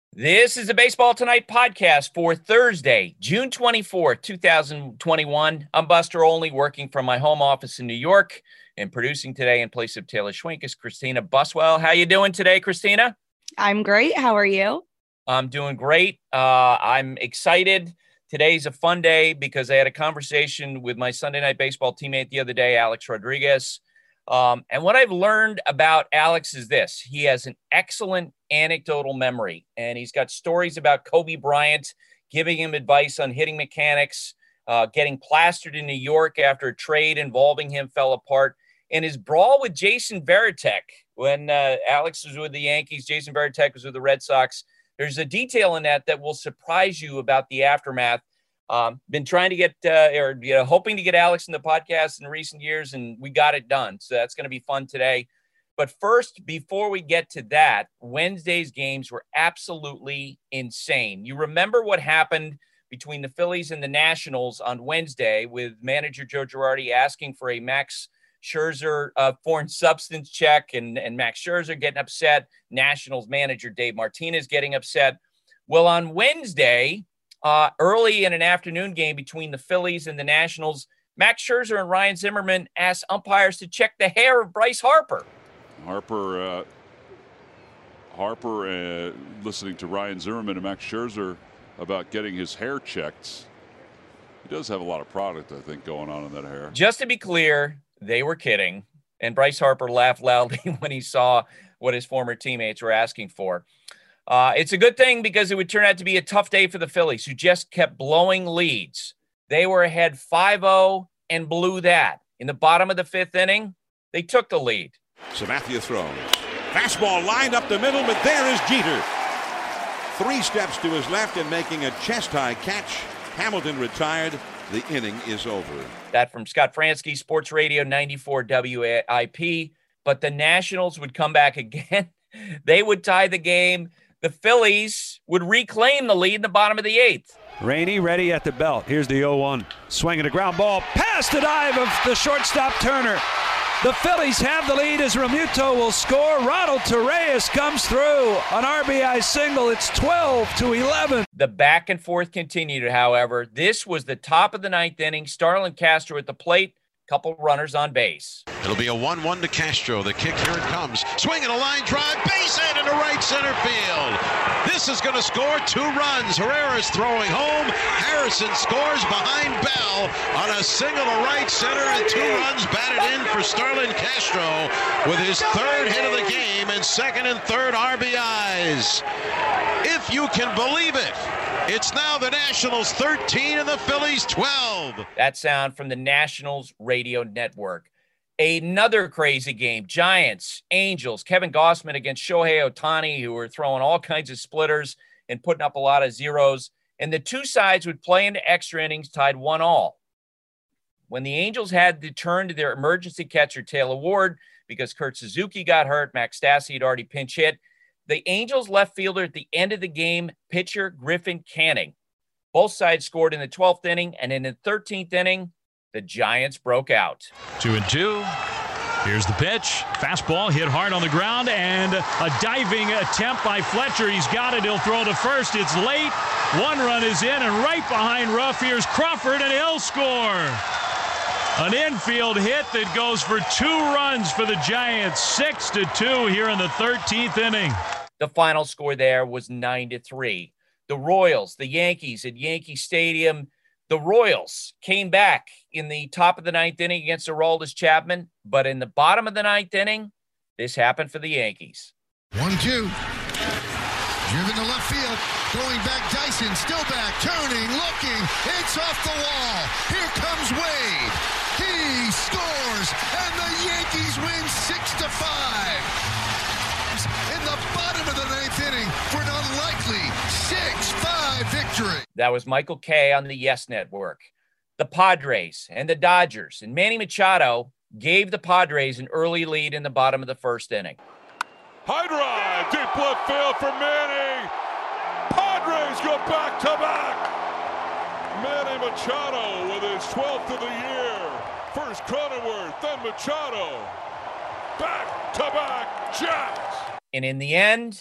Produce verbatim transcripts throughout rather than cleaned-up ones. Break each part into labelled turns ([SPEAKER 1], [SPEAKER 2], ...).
[SPEAKER 1] This is the Baseball Tonight podcast for Thursday, June twenty-fourth, twenty twenty-one. I'm Buster Olney, working from my home office in New York and producing today in place of Taylor Schwenk is Christina Buswell. How you doing today, Christina?
[SPEAKER 2] I'm great. How are you?
[SPEAKER 1] I'm doing great. Uh, I'm excited. Today's a fun day because I had a conversation with my Sunday Night Baseball teammate the other day, Alex Rodriguez. Um, and what I've learned about Alex is this. He has an excellent anecdotal memory, and he's got stories about Kobe Bryant giving him advice on hitting mechanics, uh, getting plastered in New York after a trade involving him fell apart, and his brawl with Jason Varitek when uh, Alex was with the Yankees, Jason Varitek was with the Red Sox. There's a detail in that that will surprise you about the aftermath. Um, been trying to get, uh, or you know, hoping to get Alex in the podcast in recent years, and we got it done. So that's going to be fun today. But first, before we get to that, Wednesday's games were absolutely insane. You remember what happened between the Phillies and the Nationals on Wednesday with manager Joe Girardi asking for a Max Scherzer uh, foreign substance check, and, and Max Scherzer getting upset. Nationals manager Dave Martinez getting upset. Well, on Wednesday, Uh, early in an afternoon game between the Phillies and the Nationals, Max Scherzer and Ryan Zimmerman asked umpires to check the hair of Bryce Harper.
[SPEAKER 3] Harper, uh, Harper, uh, listening to Ryan Zimmerman and Max Scherzer about getting his hair checked. He does have a lot of product, I think, going on in that hair.
[SPEAKER 1] Just to be clear, they were kidding, and Bryce Harper laughed loudly when he saw what his former teammates were asking for. Uh, it's a good thing because it would turn out to be a tough day for the Phillies, who just kept blowing leads. They were ahead five oh and blew that. In the bottom of the fifth inning, they took the lead.
[SPEAKER 4] Sabathia throws. Fastball lined up the middle, but there is Jeter. Three steps to his left and making a chest-high catch. Hamilton retired. The inning is over.
[SPEAKER 1] That from Scott Fransky, Sports Radio ninety-four W I P. But the Nationals would come back again. They would tie the game. The Phillies would reclaim the lead in the bottom of the eighth.
[SPEAKER 5] Rainey ready at the belt. Here's the oh one. Swinging a ground ball past the dive of the shortstop Turner. The Phillies have the lead as Realmuto will score. Ronald Torreyes comes through. An R B I single. It's twelve to eleven.
[SPEAKER 1] The back and forth continued, however. This was the top of the ninth inning. Starlin Castro at the plate. Couple runners on base.
[SPEAKER 6] It'll be a one one to Castro. The kick, here it comes. Swinging a line drive, base hit into right center field. This is going to score two runs. Herrera's throwing home. Harrison scores behind Bell on a single to right center, and two runs batted in for Starlin Castro with his third hit of the game and second and third R B Is. If you can believe it. It's now the Nationals thirteen and the Phillies twelve.
[SPEAKER 1] That sound from the Nationals radio network. Another crazy game. Giants, Angels, Kevin Gausman against Shohei Ohtani, who were throwing all kinds of splitters and putting up a lot of zeros. And the two sides would play into extra innings, tied one all. When the Angels had to turn to their emergency catcher, Taylor Ward, because Kurt Suzuki got hurt, Max Stassi had already pinch hit, the Angels left fielder at the end of the game, pitcher Griffin Canning. Both sides scored in the twelfth inning, and in the thirteenth inning, the Giants broke out.
[SPEAKER 7] Two and two. Here's the pitch. Fastball hit hard on the ground, and a diving attempt by Fletcher. He's got it. He'll throw to first. It's late. One run is in, and right behind Ruff, here's Crawford, and he'll score. An infield hit that goes for two runs for the Giants. Six to two here in the thirteenth inning.
[SPEAKER 1] The final score there was nine to three. The Royals, the Yankees at Yankee Stadium. The Royals came back in the top of the ninth inning against Aroldis Chapman, but in the bottom of the ninth inning, this happened for the Yankees.
[SPEAKER 8] One, two. Driven to left field. Going back, Dyson, still back, turning, looking. It's off the wall. Here comes Wade. He scores, and the Yankees win six to five. In the bottom of the ninth inning for an unlikely six five victory.
[SPEAKER 1] That was Michael Kay on the Yes Network. The Padres and the Dodgers and Manny Machado gave the Padres an early lead in the bottom of the first inning.
[SPEAKER 3] High drive, deep left field for Manny. Padres go back to back. Manny Machado with his twelfth of the year. First Cronenworth, then Machado. Back to back Jets.
[SPEAKER 1] And in the end,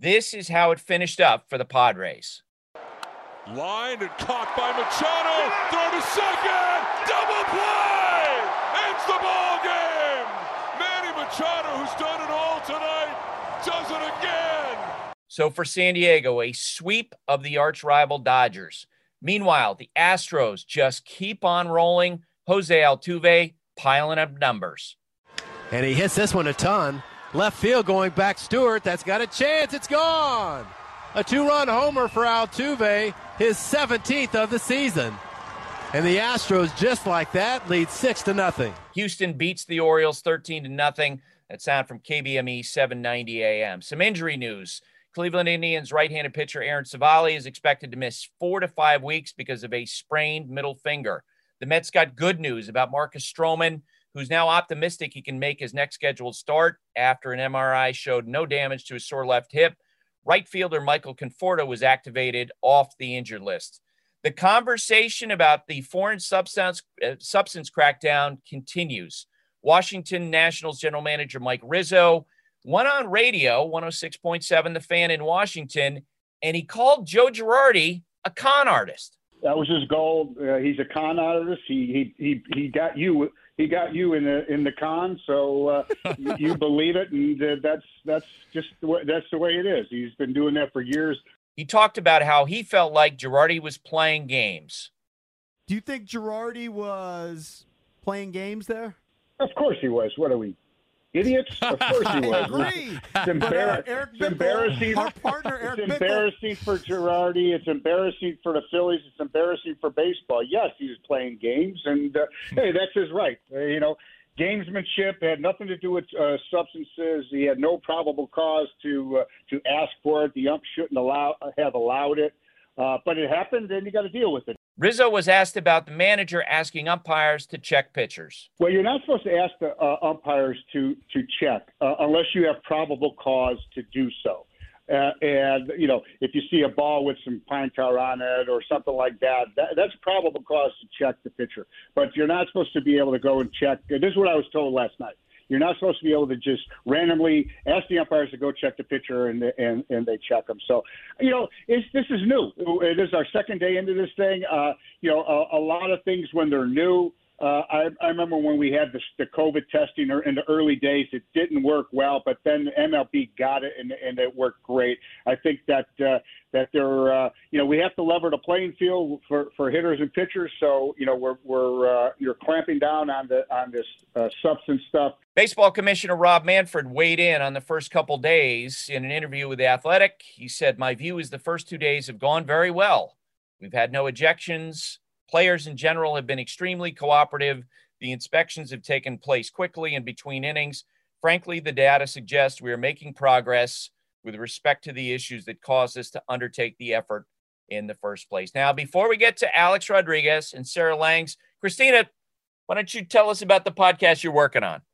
[SPEAKER 1] This is how it finished up for the Padres.
[SPEAKER 3] Lined and caught by Machado. Throw to second. Double play. It's the ball game. Manny Machado, who's done it all tonight, does it again.
[SPEAKER 1] So for San Diego, a sweep of the arch rival Dodgers. Meanwhile, the Astros just keep on rolling. Jose Altuve piling up numbers.
[SPEAKER 9] And he hits this one a ton. Left field going back Stewart. That's got a chance. It's gone. A two-run homer for Altuve, his seventeenth of the season. And the Astros, just like that, lead six to nothing.
[SPEAKER 1] Houston beats the Orioles thirteen to nothing. That sound from K B M E seven ninety A M. Some injury news. Cleveland Indians right-handed pitcher Aaron Civale is expected to miss four to five weeks because of a sprained middle finger. The Mets got good news about Marcus Stroman, who's now optimistic he can make his next scheduled start after an M R I showed no damage to his sore left hip. Right fielder Michael Conforto was activated off the injured list. The conversation about the foreign substance, uh, substance crackdown continues. Washington Nationals general manager Mike Rizzo went on radio, one oh six point seven The Fan in Washington, and he called Joe Girardi a con artist.
[SPEAKER 10] That was his goal. Uh, he's a con artist. He he he he got you. He got you in the in the con. So uh, you believe it, and uh, that's that's just the way, that's the way it is. He's been doing that for years.
[SPEAKER 1] He talked about how he felt like Girardi was playing games.
[SPEAKER 11] Do you think Girardi was playing games there?
[SPEAKER 10] Of course he was. What are we, idiots? Of course he was.
[SPEAKER 11] I agree.
[SPEAKER 10] It's, embar-
[SPEAKER 11] but, uh, Eric
[SPEAKER 10] it's
[SPEAKER 11] Bickle,
[SPEAKER 10] embarrassing.
[SPEAKER 11] Our partner, Eric
[SPEAKER 10] it's
[SPEAKER 11] Bickle.
[SPEAKER 10] embarrassing for Girardi. It's embarrassing for the Phillies. It's embarrassing for baseball. Yes, he was playing games, and uh, hey, that's his right. Uh, you know, gamesmanship had nothing to do with uh, substances. He had no probable cause to uh, to ask for it. The ump shouldn't allow have allowed it, uh, but it happened, and you got to deal with it.
[SPEAKER 1] Rizzo was asked about the manager asking umpires to check pitchers.
[SPEAKER 10] Well, you're not supposed to ask the uh, umpires to to check uh, unless you have probable cause to do so. Uh, and, you know, if you see a ball with some pine tar on it or something like that, that, that's probable cause to check the pitcher. But you're not supposed to be able to go and check. This is what I was told last night. You're not supposed to be able to just randomly ask the umpires to go check the pitcher, and and, and they check them. So, you know, it's, this is new. It is our second day into this thing. Uh, you know, a, a lot of things when they're new. Uh, I, I remember when we had the, the COVID testing in the early days, it didn't work well, but then M L B got it, and, and it worked great. I think that uh, that they're, uh, you know, we have to lever the playing field for, for hitters and pitchers. So, you know, we're we're uh, you're clamping down on the on this uh, substance stuff.
[SPEAKER 1] Baseball Commissioner Rob Manfred weighed in on the first couple days in an interview with The Athletic. He said, "My view is the first two days have gone very well. We've had no ejections. Players in general have been extremely cooperative. The inspections have taken place quickly and between innings. Frankly, the data suggests we are making progress with respect to the issues that caused us to undertake the effort in the first place." Now, before we get to Alex Rodriguez and Sarah Langs, Christina, why don't you tell us about the podcast you're working on?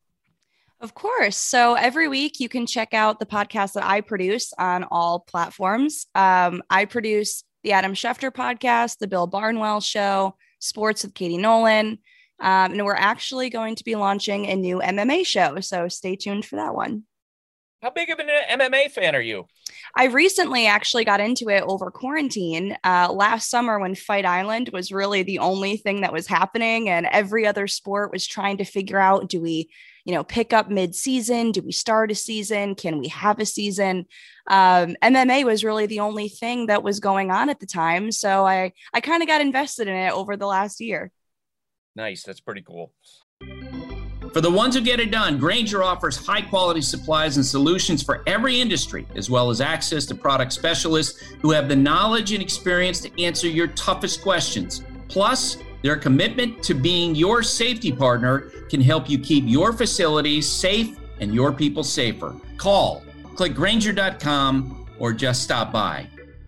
[SPEAKER 2] Of course. So every week you can check out the podcast that I produce on all platforms. Um, I produce the Adam Schefter podcast, the Bill Barnwell Show, Sports with Katie Nolan. Um, and we're actually going to be launching a new M M A show. So stay tuned for that one.
[SPEAKER 1] How big of an M M A fan are you?
[SPEAKER 2] I recently actually got into it over quarantine uh, last summer when Fight Island was really the only thing that was happening, and every other sport was trying to figure out, do we, you know, pick up mid-season? Do we start a season? Can we have a season? Um, M M A was really the only thing that was going on at the time. So I, I kind of got invested in it over the last year.
[SPEAKER 1] Nice. That's pretty cool. For the ones who get it done, Grainger offers high-quality supplies and solutions for every industry, as well as access to product specialists who have the knowledge and experience to answer your toughest questions. Plus, their commitment to being your safety partner can help you keep your facilities safe and your people safer. Call, click Grainger dot com, or just stop by.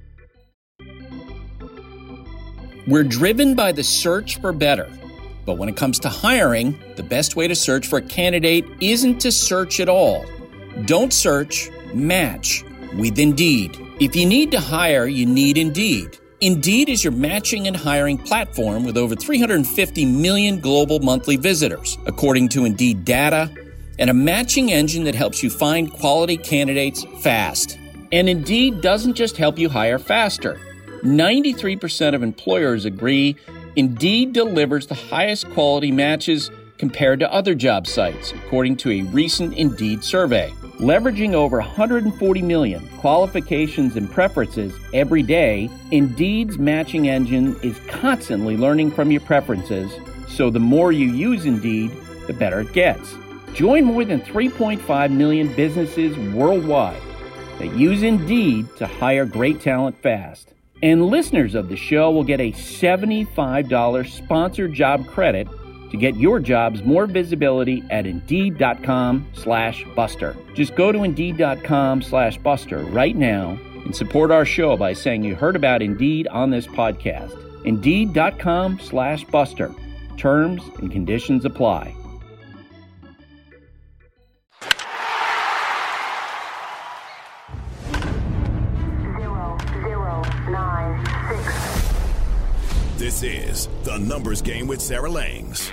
[SPEAKER 1] We're driven by the search for better. But when it comes to hiring, the best way to search for a candidate isn't to search at all. Don't search, match with Indeed. If you need to hire, you need Indeed. Indeed is your matching and hiring platform with over three hundred fifty million global monthly visitors, according to Indeed data, and a matching engine that helps you find quality candidates fast. And Indeed doesn't just help you hire faster. ninety-three percent of employers agree Indeed delivers the highest quality matches compared to other job sites, according to a recent Indeed survey. Leveraging over one hundred forty million qualifications and preferences every day, Indeed's matching engine is constantly learning from your preferences, so the more you use Indeed, the better it gets. Join more than three point five million businesses worldwide that use Indeed to hire great talent fast. And listeners of the show will get a seventy-five dollars sponsored job credit to get your jobs more visibility at Indeed.com slash Buster. Just go to Indeed.com slash Buster right now and support our show by saying you heard about Indeed on this podcast. Indeed.com slash Buster. Terms and conditions apply.
[SPEAKER 12] This is The Numbers Game with Sarah Langs.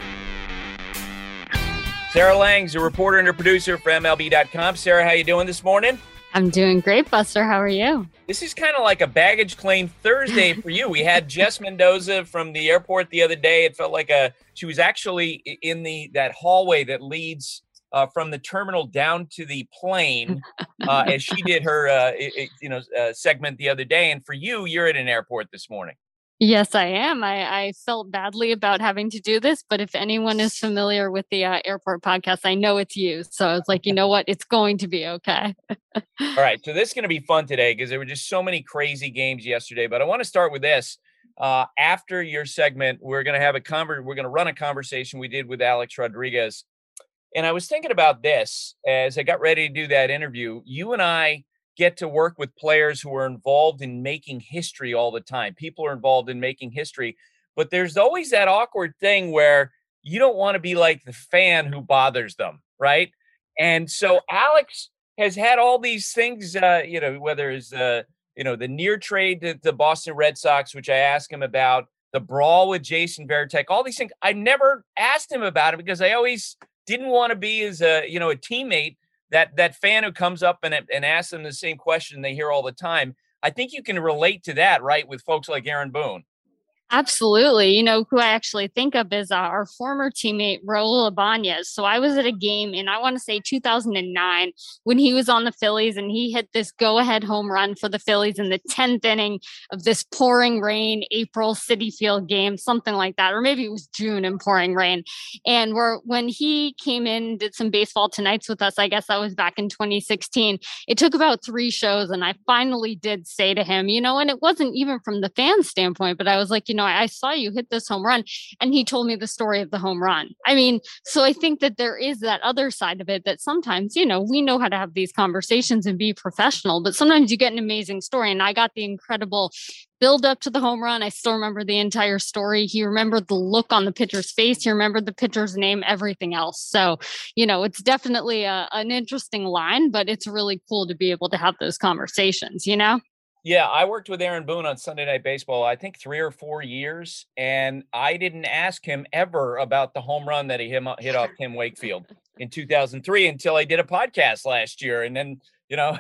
[SPEAKER 1] Sarah Langs, a reporter and a producer for M L B dot com. Sarah, how you doing this morning?
[SPEAKER 13] I'm doing great, Buster. How are you?
[SPEAKER 1] This is kind of like a baggage claim Thursday for you. We had Jess Mendoza from the airport the other day. It felt like a she was actually in the that hallway that leads uh, from the terminal down to the plane uh, as she did her uh, it, you know uh, segment the other day. And for you, you're at an airport this morning.
[SPEAKER 13] Yes, I am. I, I felt badly about having to do this, but if anyone is familiar with the uh, airport podcast, I know it's you. So I was like, you know what? It's going to be okay.
[SPEAKER 1] All right. So this is going to be fun today because there were just so many crazy games yesterday. But I want to start with this. Uh, after your segment, we're going to have a conver- We're going to run a conversation we did with Alex Rodriguez. And I was thinking about this as I got ready to do that interview. You and I get to work with players who are involved in making history all the time. People are involved in making history, but there's always that awkward thing where you don't want to be like the fan who bothers them, right? And so Alex has had all these things, uh, you know, whether it's, uh, you know, the near trade to the Boston Red Sox, which I asked him about, the brawl with Jason Varitek, all these things. I never asked him about it because I always didn't want to be as a, you know, a teammate that that fan who comes up and, and asks them the same question they hear all the time. I think you can relate to that, right, with folks like Aaron Boone.
[SPEAKER 13] Absolutely. You know, who I actually think of is uh, our former teammate, Raul Ibanez. So I was at a game in, I want to say two thousand nine, when he was on the Phillies and he hit this go-ahead home run for the Phillies in the tenth inning of this pouring rain, April Citi Field game, something like that. Or maybe it was June and pouring rain. And we're, when he came in, did some Baseball Tonights with us, I guess that was back in twenty sixteen. It took about three shows and I finally did say to him, you know, and it wasn't even from the fan standpoint, but I was like, you know, I saw you hit this home run. And he told me the story of the home run. I mean, so I think that there is that other side of it that sometimes, you know, we know how to have these conversations and be professional, but sometimes you get an amazing story. And I got the incredible build up to the home run. I still remember the entire story. He remembered the look on the pitcher's face. He remembered the pitcher's name, everything else. So, you know, it's definitely a, an interesting line, but it's really cool to be able to have those conversations, you know?
[SPEAKER 1] Yeah, I worked with Aaron Boone on Sunday Night Baseball, I think three or four years, and I didn't ask him ever about the home run that he hit off Tim Wakefield in two thousand three until I did a podcast last year. And then, you know,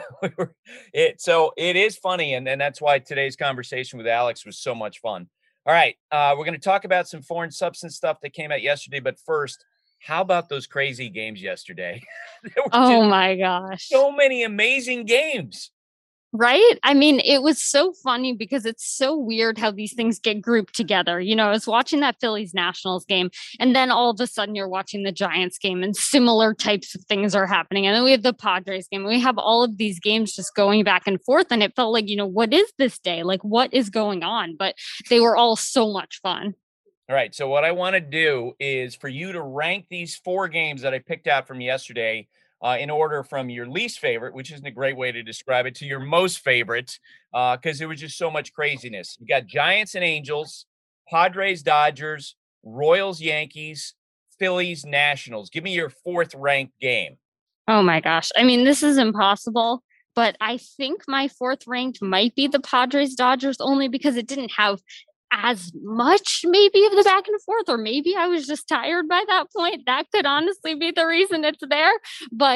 [SPEAKER 1] it so it is funny, and, and that's why today's conversation with Alex was so much fun. All right, uh, we're going to talk about some foreign substance stuff that came out yesterday, but first, how about those crazy games yesterday?
[SPEAKER 13] Oh, my gosh.
[SPEAKER 1] So many amazing games.
[SPEAKER 13] Right? I mean, it was so funny because it's so weird how these things get grouped together. You know, I was watching that Phillies Nationals game, and then all of a sudden you're watching the Giants game and similar types of things are happening. And then we have the Padres game. We have all of these games just going back and forth. And it felt like, you know, what is this day? Like, what is going on? But they were all so much fun.
[SPEAKER 1] All right. So what I want to do is for you to rank these four games that I picked out from yesterday Uh, in order from your least favorite, which isn't a great way to describe it, to your most favorite, because uh, there was just so much craziness. You got Giants and Angels, Padres, Dodgers, Royals, Yankees, Phillies, Nationals. Give me your fourth ranked game.
[SPEAKER 13] Oh my gosh. I mean, this is impossible, but I think my fourth ranked might be the Padres, Dodgers, only because it didn't have as much maybe of the back and forth, or maybe I was just tired by that point. That could honestly be the reason it's there. But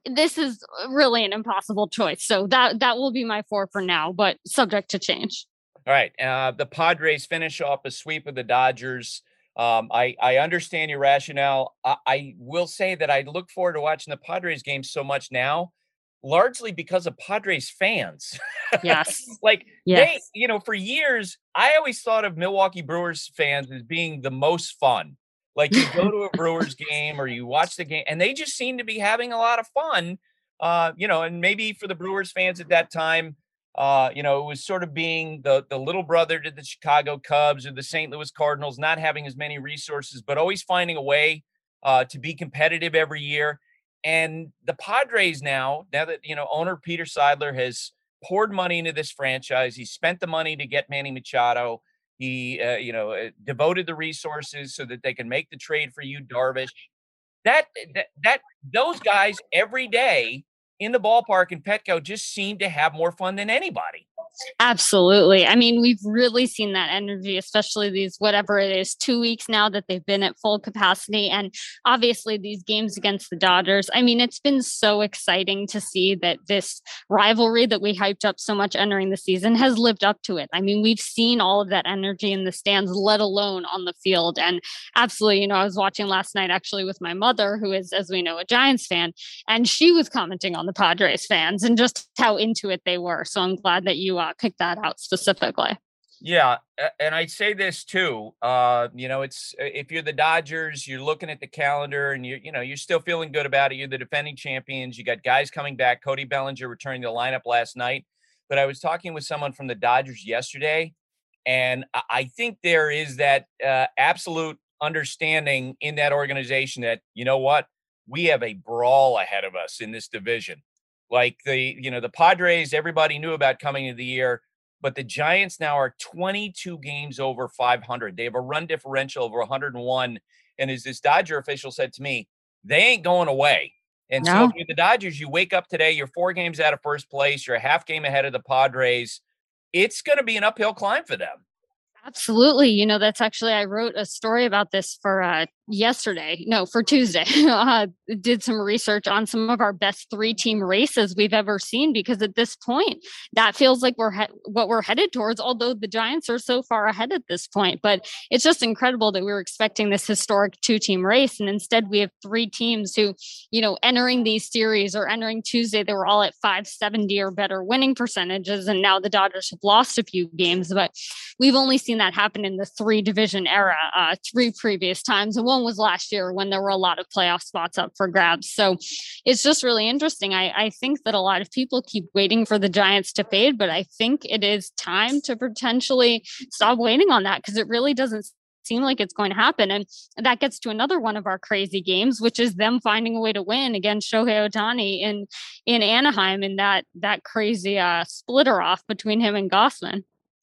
[SPEAKER 13] this is really an impossible choice. So that that will be my four for now, but subject to change.
[SPEAKER 1] All right. Uh, the Padres finish off a sweep of the Dodgers. Um, I, I understand your rationale. I, I will say that I look forward to watching the Padres games so much now, largely because of Padres fans.
[SPEAKER 13] Yes.
[SPEAKER 1] like
[SPEAKER 13] yes.
[SPEAKER 1] they, you know, for years, I always thought of Milwaukee Brewers fans as being the most fun. Like you go to a Brewers game or you watch the game and they just seem to be having a lot of fun. Uh, you know, and maybe for the Brewers fans at that time, uh, you know, it was sort of being the, the little brother to the Chicago Cubs or the Saint Louis Cardinals, not having as many resources, but always finding a way uh, to be competitive every year. And the Padres now, now that, you know, owner Peter Seidler has poured money into this franchise, he spent the money to get Manny Machado. He, uh, you know, uh, devoted the resources so that they can make the trade for you, Darvish. That, that, that, those guys every day in the ballpark in Petco just seem to have more fun than anybody.
[SPEAKER 13] Absolutely. I mean, we've really seen that energy, especially these, whatever it is, two weeks now that they've been at full capacity. And obviously these games against the Dodgers. I mean, it's been so exciting to see that this rivalry that we hyped up so much entering the season has lived up to it. I mean, we've seen all of that energy in the stands, let alone on the field. And absolutely, you know, I was watching last night actually with my mother, who is, as we know, a Giants fan, and she was commenting on the Padres fans and just how into it they were. So I'm glad that you uh, pick that out specifically.
[SPEAKER 1] Yeah. And I say this too, uh, you know, it's, if you're the Dodgers, you're looking at the calendar and you, you know, you're still feeling good about it. You're the defending champions. You got guys coming back. Cody Bellinger returning to the lineup last night, but I was talking with someone from the Dodgers yesterday, and I think there is that uh, absolute understanding in that organization that, you know what, we have a brawl ahead of us in this division. Like the, you know, the Padres, everybody knew about coming into the year, but the Giants now are twenty-two games over five hundred. They have a run differential over one hundred one. And as this Dodger official said to me, they ain't going away. And no. So if you're the Dodgers, you wake up today, you're four games out of first place, you're a half game ahead of the Padres. It's going to be an uphill climb for them.
[SPEAKER 13] Absolutely. You know, that's actually, I wrote a story about this for uh, yesterday. No, for Tuesday. uh, did some research on some of our best three team races we've ever seen, because at this point, that feels like we're he- what we're headed towards, although the Giants are so far ahead at this point. But it's just incredible that we were expecting this historic two team race. And instead we have three teams who, you know, entering these series or entering Tuesday, they were all at five seventy or better winning percentages. And now the Dodgers have lost a few games, but we've only seen that happen in the three division era, uh, three previous times. And one was last year when there were a lot of playoff spots up for grabs. So it's just really interesting. I, I think that a lot of people keep waiting for the Giants to fade, but I think it is time to potentially stop waiting on that, because it really doesn't seem like it's going to happen. And that gets to another one of our crazy games, which is them finding a way to win against Shohei Ohtani in, in Anaheim, in that, that crazy uh, splitter off between him and Gossman.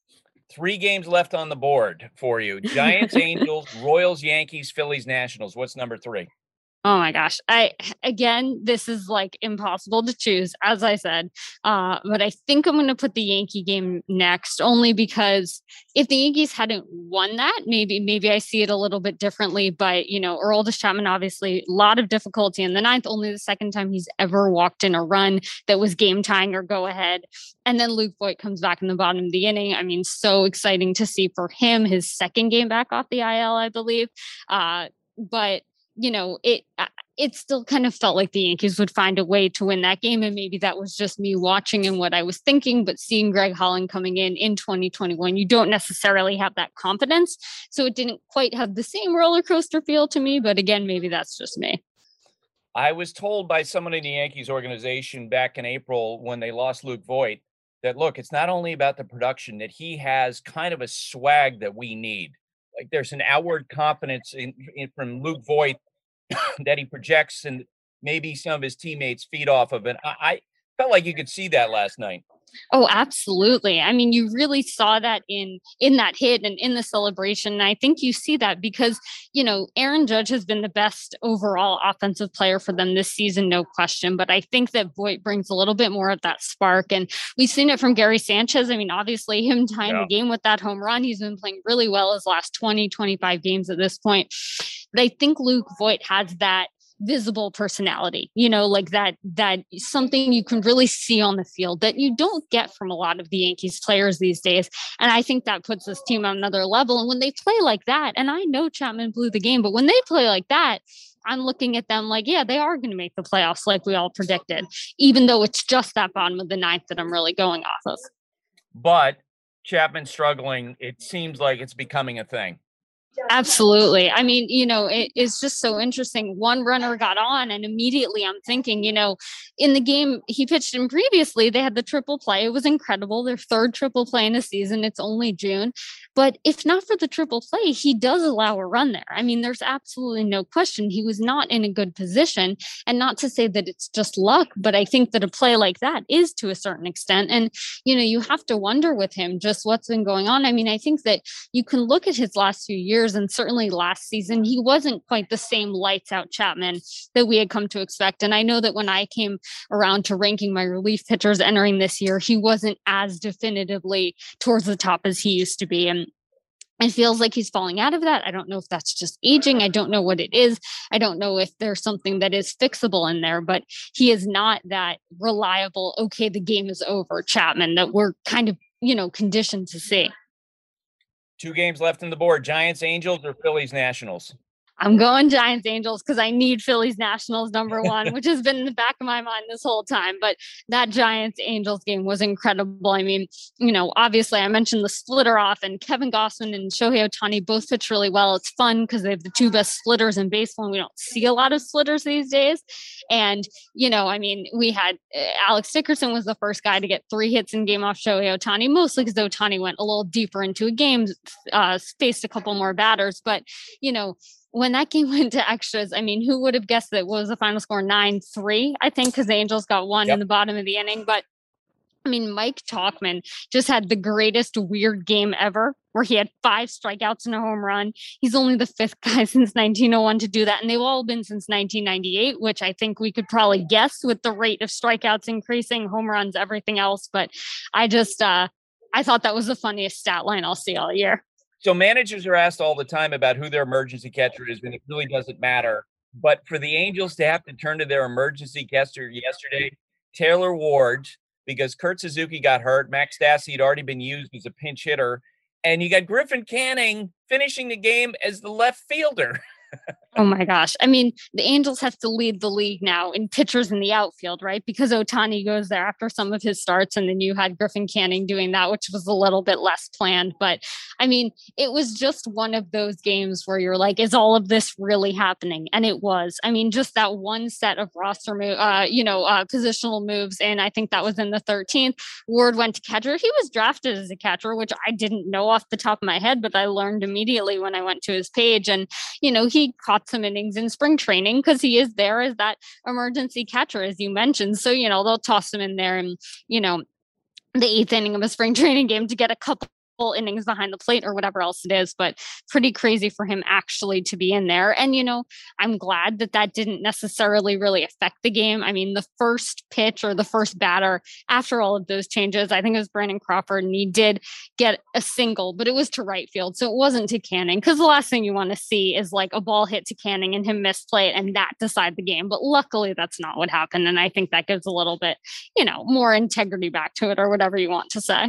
[SPEAKER 1] Three games left on the board for you. Giants, Angels, Royals, Yankees, Phillies, Nationals. What's number three?
[SPEAKER 13] Oh my gosh. I, again, this is like impossible to choose, as I said, uh, but I think I'm going to put the Yankee game next, only because if the Yankees hadn't won that, maybe, maybe I see it a little bit differently. But, you know, Aroldis Chapman, obviously a lot of difficulty in the ninth, only the second time he's ever walked in a run that was game tying or go ahead. And then Luke Voit comes back in the bottom of the inning. I mean, so exciting to see for him, his second game back off the I L, I believe. Uh, but you know, it it still kind of felt like the Yankees would find a way to win that game. And maybe that was just me watching and what I was thinking, but seeing Greg Holland coming in in twenty twenty-one, you don't necessarily have that confidence. So it didn't quite have the same roller coaster feel to me. But again, maybe that's just me.
[SPEAKER 1] I was told by someone in the Yankees organization back in April when they lost Luke Voit that, look, it's not only about the production, that he has kind of a swag that we need. Like there's an outward confidence in, in from Luke Voit that he projects, and maybe some of his teammates feed off of it. I, I felt like you could see that last night.
[SPEAKER 13] Oh, absolutely. I mean, you really saw that in, in that hit and in the celebration. And I think you see that because, you know, Aaron Judge has been the best overall offensive player for them this season, no question. But I think that Voit brings a little bit more of that spark. And we've seen it from Gary Sanchez. I mean, obviously him tying yeah. the game with that home run. He's been playing really well his last twenty, twenty-five games at this point. But I think Luke Voit has that visible personality, you know, like that, that something you can really see on the field that you don't get from a lot of the Yankees players these days. And I think that puts this team on another level. And when they play like that, and I know Chapman blew the game, but when they play like that, I'm looking at them like, yeah, they are going to make the playoffs like we all predicted, even though it's just that bottom of the ninth that I'm really going off of.
[SPEAKER 1] But Chapman struggling, it seems like it's becoming a thing.
[SPEAKER 13] Absolutely. I mean, you know, it, it's just so interesting. One runner got on and immediately I'm thinking, you know, in the game he pitched in previously, they had the triple play. It was incredible. Their third triple play in a season. It's only June. But if not for the triple play, he does allow a run there. I mean, there's absolutely no question. He was not in a good position. And not to say that it's just luck, but I think that a play like that is to a certain extent. And, you know, you have to wonder with him just what's been going on. I mean, I think that you can look at his last few years and certainly last season, he wasn't quite the same lights out Chapman that we had come to expect. And I know that when I came around to ranking my relief pitchers entering this year, he wasn't as definitively towards the top as he used to be. And it feels like he's falling out of that. I don't know if that's just aging. I don't know what it is. I don't know if there's something that is fixable in there, but he is not that reliable, okay, the game is over Chapman that we're kind of, you know, conditioned to see.
[SPEAKER 1] Two games left on the board, Giants, Angels, or Phillies, Nationals?
[SPEAKER 13] I'm going Giants Angels because I need Phillies Nationals number one, which has been in the back of my mind this whole time. But that Giants Angels game was incredible. I mean, you know, obviously I mentioned the splitter off, and Kevin Gausman and Shohei Ohtani both pitch really well. It's fun because they have the two best splitters in baseball, and we don't see a lot of splitters these days. And, you know, I mean, we had uh, Alex Dickerson was the first guy to get three hits in game off Shohei Ohtani, mostly because Ohtani went a little deeper into a game, uh, faced a couple more batters. But, you know, when that game went to extras, I mean, who would have guessed that was the final score? nine three, I think, because the Angels got one yep. in the bottom of the inning. But I mean, Mike Tauchman just had the greatest weird game ever, where he had five strikeouts and a home run. He's only the fifth guy since nineteen oh one to do that. And they've all been since nineteen ninety-eight, which I think we could probably guess with the rate of strikeouts increasing, home runs, everything else. But I just, uh, I thought that was the funniest stat line I'll see all year.
[SPEAKER 1] So managers are asked all the time about who their emergency catcher is, and it really doesn't matter. But for the Angels to have to turn to their emergency catcher yesterday, Taylor Ward, because Kurt Suzuki got hurt, Max Stassi had already been used as a pinch hitter, and you got Griffin Canning finishing the game as the left fielder.
[SPEAKER 13] Oh my gosh. I mean, the Angels have to lead the league now in pitchers in the outfield, right? Because Ohtani goes there after some of his starts, and then you had Griffin Canning doing that, which was a little bit less planned. But I mean, it was just one of those games where you're like, is all of this really happening? And it was. I mean, just that one set of roster move, uh, you know, uh, positional moves. And I think that was in the thirteenth. Ward went to catcher. He was drafted as a catcher, which I didn't know off the top of my head, but I learned immediately when I went to his page. And, you know, he caught some innings in spring training because he is there as that emergency catcher, as you mentioned. So, you know, they'll toss him in there and, you know, the eighth inning of a spring training game to get a couple innings behind the plate or whatever else it is, but pretty crazy for him actually to be in there. And, you know, I'm glad that that didn't necessarily really affect the game. I mean, the first pitch or the first batter after all of those changes, I think it was Brandon Crawford, and he did get a single, but it was to right field. So it wasn't to Canning, because the last thing you want to see is like a ball hit to Canning and him miss play and that decide the game. But luckily that's not what happened. And I think that gives a little bit, you know, more integrity back to it, or whatever you want to say.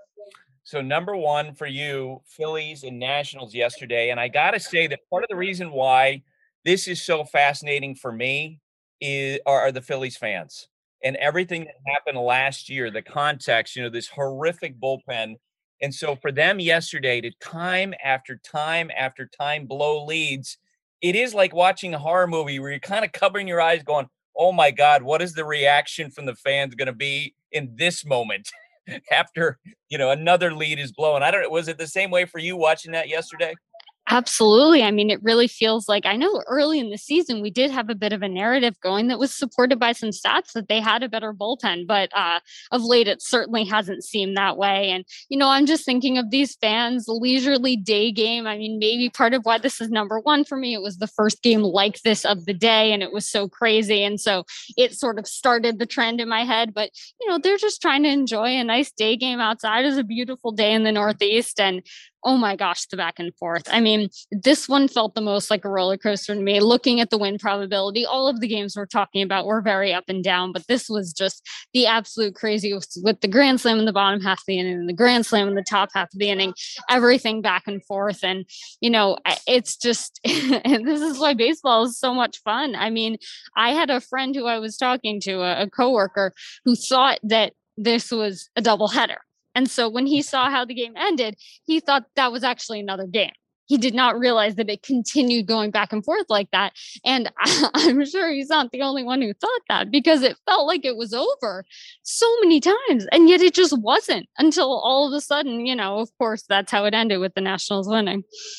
[SPEAKER 1] So number one for you, Phillies and Nationals yesterday. And I got to say that part of the reason why this is so fascinating for me is are the Phillies fans and everything that happened last year, the context, you know, this horrific bullpen. And so for them yesterday to time after time after time blow leads, it is like watching a horror movie where you're kind of covering your eyes going, oh my God, what is the reaction from the fans going to be in this moment? After, you know, another lead is blown. I don't know. Was it the same way for you watching that yesterday?
[SPEAKER 13] Absolutely. I mean, it really feels like, I know early in the season, we did have a bit of a narrative going that was supported by some stats that they had a better bullpen, but uh, of late, it certainly hasn't seemed that way. And, you know, I'm just thinking of these fans, the leisurely day game. I mean, maybe part of why this is number one for me, it was the first game like this of the day, and it was so crazy. And so it sort of started the trend in my head, but, you know, they're just trying to enjoy a nice day game outside. It's a beautiful day in the Northeast, and oh my gosh, the back and forth. I mean, this one felt the most like a roller coaster to me. Looking at the win probability, all of the games we're talking about were very up and down, but this was just the absolute crazy with, with the grand slam in the bottom half of the inning and the grand slam in the top half of the inning, everything back and forth. And, you know, it's just, and this is why baseball is so much fun. I mean, I had a friend who I was talking to, a, a coworker, who thought that this was a doubleheader. And so when he saw how the game ended, he thought that was actually another game. He did not realize that it continued going back and forth like that. And I, I'm sure he's not the only one who thought that, because it felt like it was over so many times. And yet it just wasn't, until all of a sudden, you know, of course, that's how it ended with the Nationals winning.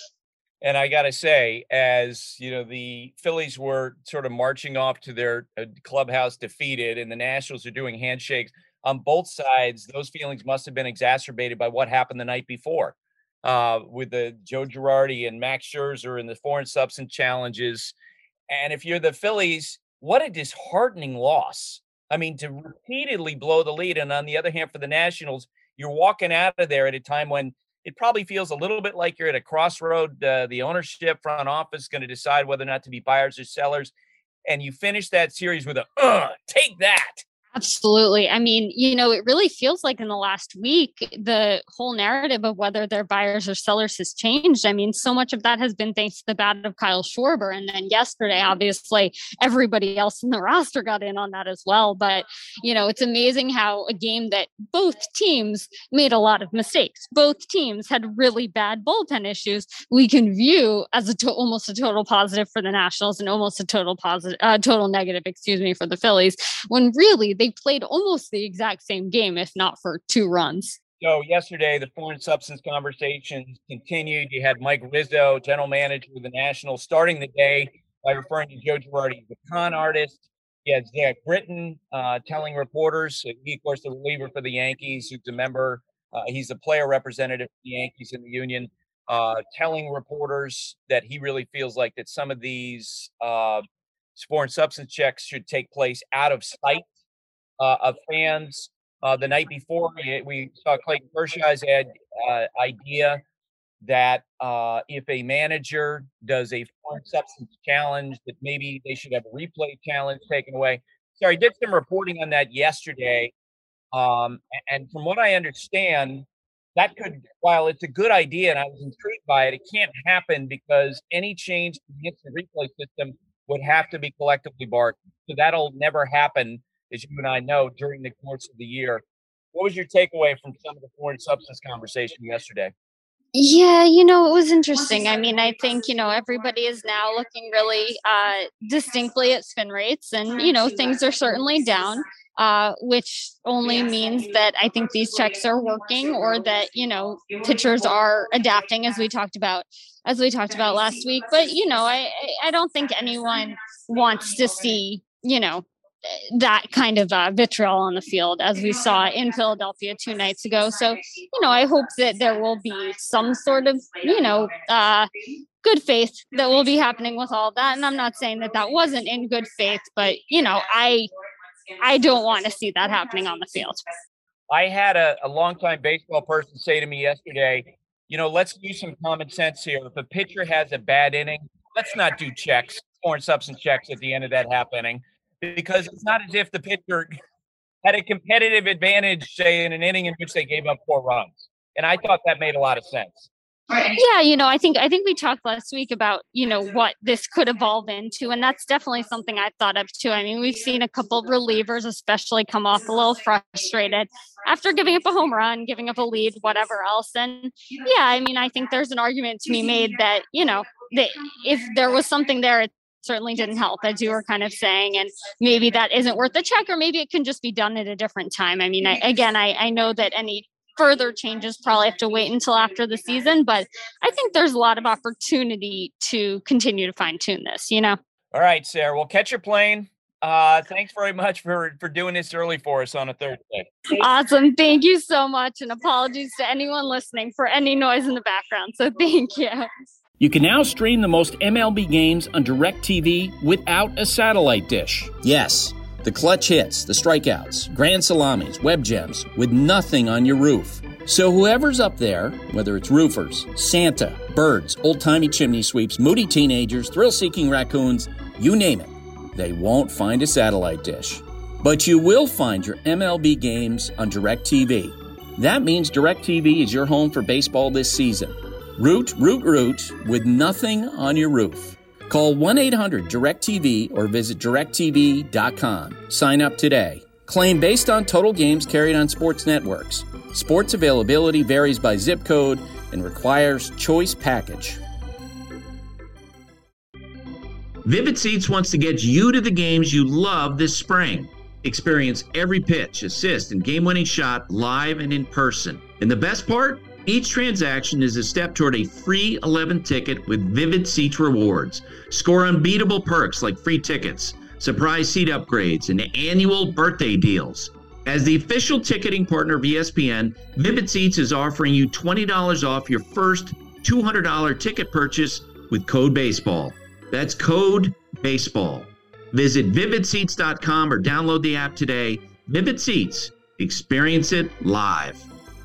[SPEAKER 1] And I got to say, as you know, the Phillies were sort of marching off to their uh, clubhouse defeated, and the Nationals are doing handshakes on both sides, those feelings must have been exacerbated by what happened the night before uh, with the Joe Girardi and Max Scherzer and the foreign substance challenges. And if you're the Phillies, what a disheartening loss. I mean, to repeatedly blow the lead. And on the other hand, for the Nationals, you're walking out of there at a time when it probably feels a little bit like you're at a crossroad. Uh, the ownership, front office going to decide whether or not to be buyers or sellers. And you finish that series with a, uh, take that.
[SPEAKER 13] Absolutely. I mean, you know, it really feels like in the last week, the whole narrative of whether they're buyers or sellers has changed. I mean, so much of that has been thanks to the bat of Kyle Schwarber. And then yesterday, obviously, everybody else in the roster got in on that as well. But, you know, it's amazing how a game that both teams made a lot of mistakes. Both teams had really bad bullpen issues. We can view as a to- almost a total positive for the Nationals and almost a total positive, uh, total negative, excuse me, for the Phillies, when really they played almost the exact same game, if not for two runs.
[SPEAKER 1] So yesterday, the foreign substance conversations continued. You had Mike Rizzo, general manager of the Nationals, starting the day by referring to Joe Girardi as a con artist. You had Zach Britton uh, telling reporters, he, of course, the reliever for the Yankees, who's a member, uh, he's a player representative for the Yankees in the union, uh, telling reporters that he really feels like that some of these uh, foreign substance checks should take place out of sight Uh, of fans. Uh, the night before, we, we saw Clayton Kershaw's ad, uh, idea that uh, if a manager does a foreign substance challenge, that maybe they should have a replay challenge taken away. So I did some reporting on that yesterday. Um, and from what I understand, that could, while it's a good idea and I was intrigued by it, it can't happen because any change to the instant replay system would have to be collectively bargained. So that'll never happen, as you and I know, during the course of the year. What was your takeaway from some of the foreign substance conversation yesterday?
[SPEAKER 13] Yeah, you know, it was interesting. I mean, I think, you know, everybody is now looking really uh, distinctly at spin rates and, you know, things are certainly down, uh, which only means that I think these checks are working or that, you know, pitchers are adapting as we talked about, as we talked about last week. But, you know, I, I don't think anyone wants to see, you know, that kind of uh, vitriol on the field as we saw in Philadelphia two nights ago. So, you know, I hope that there will be some sort of, you know, uh, good faith that will be happening with all of that. And I'm not saying that that wasn't in good faith, but, you know, I, I don't want to see that happening on the field.
[SPEAKER 1] I had a, a longtime baseball person say to me yesterday, you know, let's use some common sense here. If a pitcher has a bad inning, let's not do checks, foreign substance checks at the end of that half inning. Because it's not as if the pitcher had a competitive advantage, say, in an inning in which they gave up four runs. And I thought that made a lot of sense.
[SPEAKER 13] Yeah, you know, I think I think we talked last week about, you know, what this could evolve into. And that's definitely something I thought of, too. I mean, we've seen a couple of relievers especially come off a little frustrated after giving up a home run, giving up a lead, whatever else. And yeah, I mean, I think there's an argument to be made that, you know, that if there was something there, it certainly didn't help, as you were kind of saying, and maybe that isn't worth the check, or maybe it can just be done at a different time. I mean, I, again, I, I know that any further changes probably have to wait until after the season, but I think there's a lot of opportunity to continue to fine tune this, you know?
[SPEAKER 1] All right, Sarah, well, catch your plane. Uh, thanks very much for, for doing this early for us on a Thursday.
[SPEAKER 13] Awesome. Thank you so much. And apologies to anyone listening for any noise in the background. So thank you.
[SPEAKER 14] You can now stream the most M L B games on DirecTV without a satellite dish.
[SPEAKER 15] Yes, the clutch hits, the strikeouts, grand salamis, web gems, with nothing on your roof.
[SPEAKER 14] So whoever's up there, whether it's roofers, Santa, birds, old-timey chimney sweeps, moody teenagers, thrill-seeking raccoons, you name it, they won't find a satellite dish. But you will find your M L B games on DirecTV. That means DirecTV is your home for baseball this season. Root, root, root with nothing on your roof. Call one eight hundred direct T V or visit direct T V dot com. Sign up today. Claim based on total games carried on sports networks. Sports availability varies by zip code and requires choice package.
[SPEAKER 15] Vivid Seats wants to get you to the games you love this spring. Experience every pitch, assist, and game-winning shot live and in person. And the best part? Each transaction is a step toward a free eleventh ticket with Vivid Seats rewards. Score unbeatable perks like free tickets, surprise seat upgrades, and annual birthday deals. As the official ticketing partner of E S P N, Vivid Seats is offering you twenty dollars off your first two hundred dollars ticket purchase with code BASEBALL. That's code BASEBALL. Visit vivid seats dot com or download the app today. Vivid Seats. Experience it live.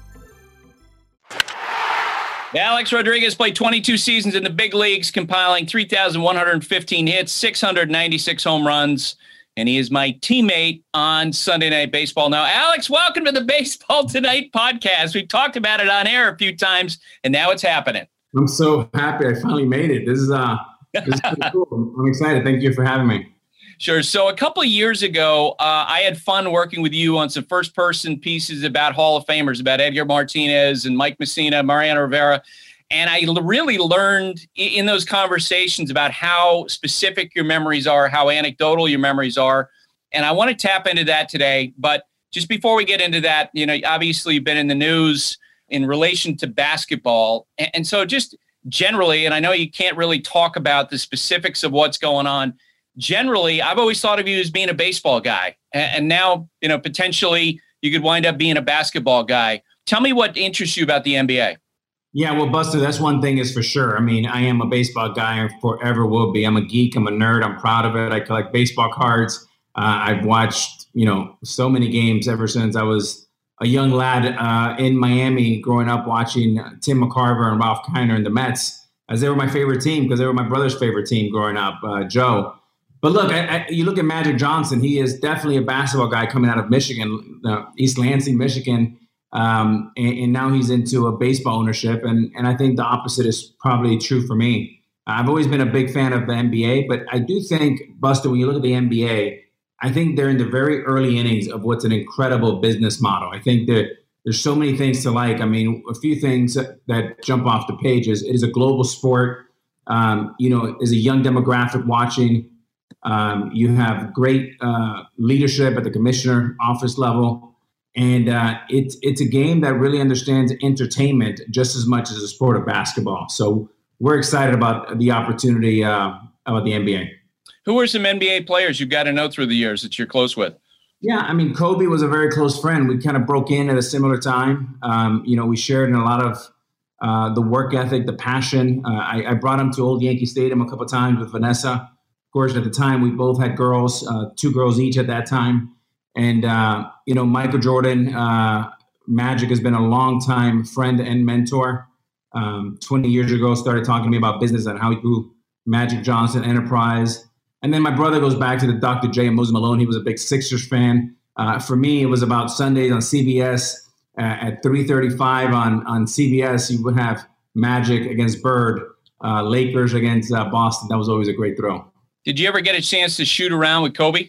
[SPEAKER 1] Alex Rodriguez played twenty-two seasons in the big leagues, compiling three thousand one hundred fifteen hits, six hundred ninety-six home runs, and he is my teammate on Sunday Night Baseball. Now, Alex, welcome to the Baseball Tonight podcast. We've talked about it on air a few times, and now it's happening.
[SPEAKER 16] I'm so happy I finally made it. This is uh, this is pretty cool. I'm excited. Thank you for having me.
[SPEAKER 1] Sure. So a couple of years ago, uh, I had fun working with you on some first-person pieces about Hall of Famers, about Edgar Martinez and Mike Messina, Mariano Rivera. And I l- really learned in those conversations about how specific your memories are, how anecdotal your memories are. And I want to tap into that today. But just before we get into that, you know, obviously you've been in the news in relation to basketball. And, and so just generally, and I know you can't really talk about the specifics of what's going on, generally, I've always thought of you as being a baseball guy. And, and now, you know, potentially you could wind up being a basketball guy. Tell me what interests you about the N B A.
[SPEAKER 16] Yeah, well, Buster, that's one thing is for sure. I mean, I am a baseball guy and forever will be. I'm a geek. I'm a nerd. I'm proud of it. I collect baseball cards. Uh, I've watched, you know, so many games ever since I was a young lad uh, in Miami growing up watching Tim McCarver and Ralph Kiner and the Mets, as they were my favorite team because they were my brother's favorite team growing up, uh, Joe. But look, I, I, you look at Magic Johnson. He is definitely a basketball guy coming out of Michigan, uh, East Lansing, Michigan. Um, and, and now he's into a baseball ownership. And, and I think the opposite is probably true for me. I've always been a big fan of the N B A, but I do think, Buster, when you look at the N B A, I think they're in the very early innings of what's an incredible business model. I think that there's so many things to like. I mean, a few things that, that jump off the page is it is a global sport. Um, you know, is a young demographic watching. Um, you have great uh, leadership at the commissioner office level. And uh, it's it's a game that really understands entertainment just as much as the sport of basketball. So we're excited about the opportunity uh, about the N B A.
[SPEAKER 1] Who are some N B A players you've got to know through the years that you're close with?
[SPEAKER 16] Yeah, I mean, Kobe was a very close friend. We kind of broke in at a similar time. Um, you know, we shared in a lot of uh, the work ethic, the passion. Uh, I, I brought him to Old Yankee Stadium a couple of times with Vanessa. Of course, at the time, we both had girls, uh, two girls each at that time. And, uh, you know, Michael Jordan, uh, Magic has been a long time friend and mentor. Um, twenty years ago, started talking to me about business and how he grew Magic Johnson Enterprise. And then my brother goes back to the Doctor J and Moses Malone. He was a big Sixers fan. Uh, for me, it was about Sundays on C B S uh, at three thirty-five on, on C B S. You would have Magic against Bird, uh, Lakers against uh, Boston. That was always a great throw.
[SPEAKER 1] Did you ever get a chance to shoot around with Kobe?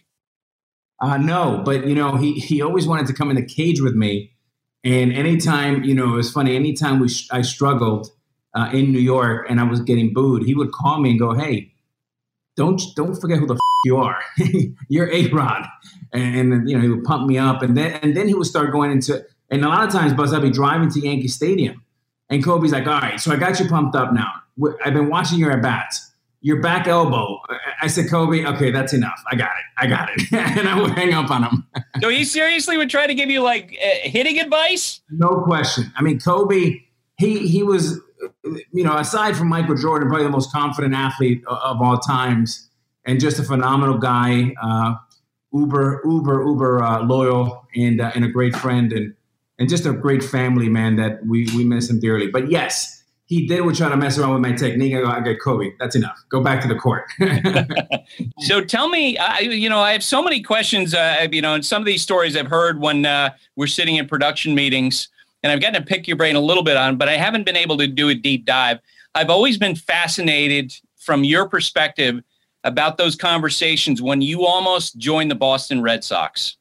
[SPEAKER 16] Uh, no, but, you know, he, he always wanted to come in the cage with me. And anytime, you know, it was funny, anytime we sh- I struggled uh, in New York and I was getting booed, he would call me and go, hey, don't don't forget who the f- you are. You're A-Rod. And, and, you know, he would pump me up. And then and then he would start going into, and a lot of times, Buzz, I'd be driving to Yankee Stadium. And Kobe's like, all right, so I got you pumped up now. I've been watching your at-bats. Your back elbow. I said, Kobe, okay, that's enough. I got it. I got it. And I would hang up on him.
[SPEAKER 1] So he seriously would try to give you like uh, hitting advice?
[SPEAKER 16] No question. I mean, Kobe, he he was, you know, aside from Michael Jordan, probably the most confident athlete of, of all times and just a phenomenal guy, uh, uber, uber, uber uh, loyal and, uh, and a great friend. And and just a great family, man, that we, we miss him dearly. But yes, he did would try to mess around with my technique. I go, okay, Kobe, that's enough. Go back to the court.
[SPEAKER 1] So tell me, I, you know, I have so many questions, uh, you know, and some of these stories I've heard when uh, we're sitting in production meetings, and I've gotten to pick your brain a little bit on, but I haven't been able to do a deep dive. I've always been fascinated from your perspective about those conversations when you almost joined the Boston Red Sox.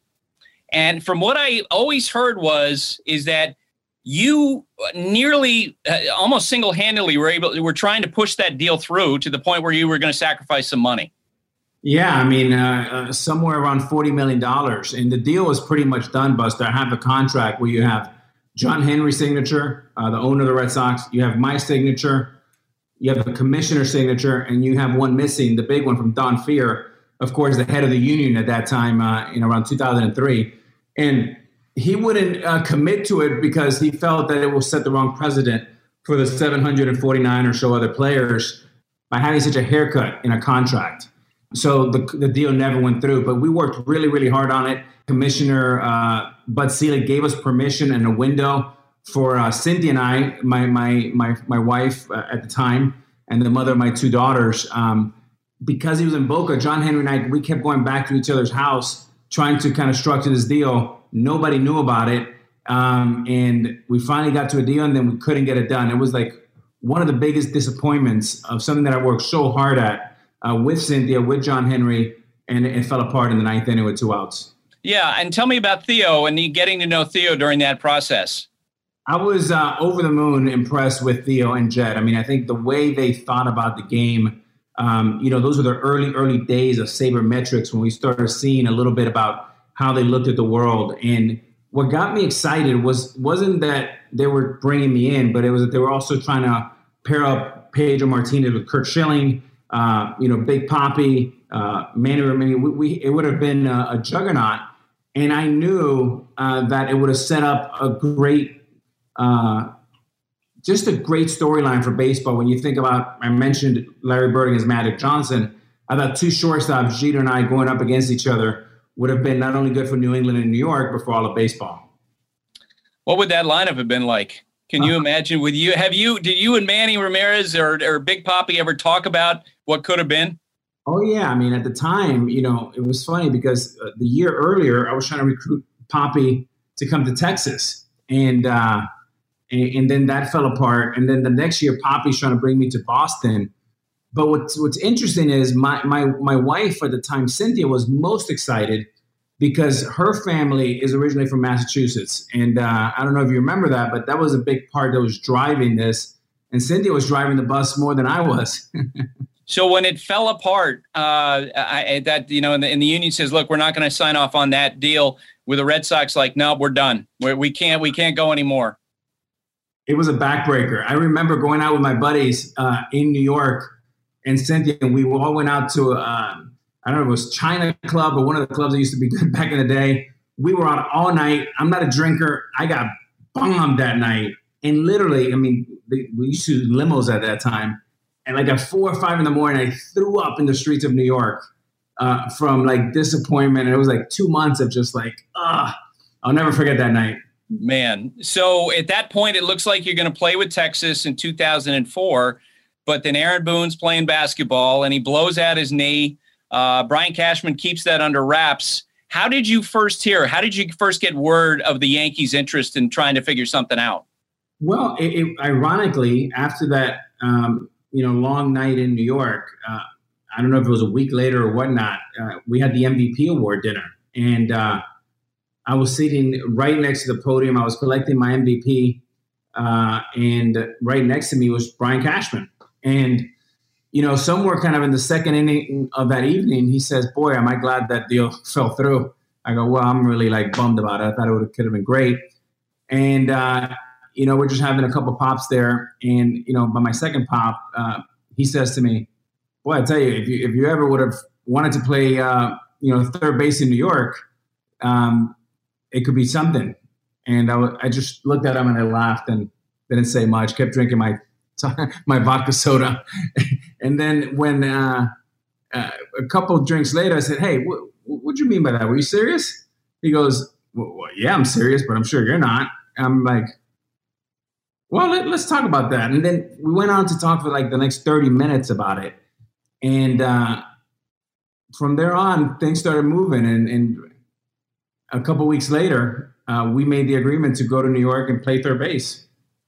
[SPEAKER 1] And from what I always heard was, is that you nearly uh, almost single-handedly were able, were trying to push that deal through to the point where you were going to sacrifice some money.
[SPEAKER 16] Yeah, I mean, uh, uh, somewhere around forty million dollars. And the deal was pretty much done, Buster. I have the contract where you have John Henry's signature, uh, the owner of the Red Sox. You have my signature. You have the commissioner's signature. And you have one missing, the big one from Don Fehr, of course, the head of the union at that time uh, in around two thousand three. And he wouldn't uh, commit to it because he felt that it will set the wrong precedent for the seven hundred forty-nine or so other players by having such a haircut in a contract. So the, the deal never went through, but we worked really, really hard on it. Commissioner uh, Bud Selig gave us permission and a window for uh, Cynthia and I, my my my my wife uh, at the time, and the mother of my two daughters. Um, because he was in Boca, John Henry and I, we kept going back to each other's house trying to kind of structure this deal. Nobody knew about it. Um, and we finally got to a deal, and then we couldn't get it done. It was like one of the biggest disappointments of something that I worked so hard at uh, with Cynthia, with John Henry, and it fell apart in the ninth inning with two outs.
[SPEAKER 1] Yeah, and tell me about Theo and you getting to know Theo during that process.
[SPEAKER 16] I was uh, over the moon impressed with Theo and Jed. I mean, I think the way they thought about the game, um, you know, those were the early, early days of sabermetrics when we started seeing a little bit about how they looked at the world. And what got me excited was, wasn't that they were bringing me in, but it was that they were also trying to pair up Pedro Martinez with Curt Schilling, uh, you know, Big Papi, uh, Manny Ramirez. We, we, it would have been a, a juggernaut. And I knew uh, that it would have set up a great, uh, just a great storyline for baseball. When you think about, I mentioned Larry Bird against Magic Johnson. I thought two shortstops, Jeter and I, going up against each other would have been not only good for New England and New York, but for all of baseball.
[SPEAKER 1] What would that lineup have been like? Can you uh, imagine? With you, have you, did you and Manny Ramirez or, or Big Papi ever talk about what could have been?
[SPEAKER 16] Oh, yeah. I mean, at the time, you know, it was funny because uh, the year earlier, I was trying to recruit Papi to come to Texas. And, uh, and and then that fell apart. And then the next year, Papi's trying to bring me to Boston. But what's what's interesting is my my my wife at the time, Cynthia, was most excited because her family is originally from Massachusetts. And uh, I don't know if you remember that, but that was a big part that was driving this. And Cynthia was driving the bus more than I was.
[SPEAKER 1] So when it fell apart, uh, I, that, you know, and the, and the union says, look, we're not going to sign off on that deal, with the Red Sox like, no, we're done. We're, we can't, we can't go anymore.
[SPEAKER 16] It was a backbreaker. I remember going out with my buddies uh, in New York and Cynthia, and we all went out to, uh, I don't know if it was China Club or one of the clubs that used to be good back in the day. We were out all night. I'm not a drinker. I got bombed that night. And literally, I mean, we used to limos at that time. And like at four or five in the morning, I threw up in the streets of New York uh, from like disappointment. And it was like two months of just like, ah, I'll never forget that night.
[SPEAKER 1] Man. So at that point, it looks like you're going to play with Texas in two thousand four, but then Aaron Boone's playing basketball and he blows out his knee. Uh, Brian Cashman keeps that under wraps. How did you first hear? How did you first get word of the Yankees' interest in trying to figure something out?
[SPEAKER 16] Well, it, it, ironically, after that, um, you know, long night in New York, uh, I don't know if it was a week later or whatnot, uh, we had the M V P award dinner. And uh, I was sitting right next to the podium. I was collecting my M V P. Uh, and right next to me was Brian Cashman. And, you know, somewhere kind of in the second inning of that evening, he says, boy, am I glad that deal fell through. I go, well, I'm really like bummed about it. I thought it would could have been great. And, uh, you know, we're just having a couple pops there. And, you know, by my second pop, uh, he says to me, boy, I tell you, if you if you ever would have wanted to play, uh, you know, third base in New York, um, it could be something. And I, w- I just looked at him and I laughed and didn't say much, kept drinking my my vodka soda. And then when uh, uh, a couple of drinks later, I said, hey, wh- what do you mean by that? Were you serious? He goes, well, well, yeah, I'm serious, but I'm sure you're not. I'm like, well, let, let's talk about that. And then we went on to talk for like the next thirty minutes about it. And uh, from there on, things started moving. And, and a couple weeks later, uh, we made the agreement to go to New York and play third base.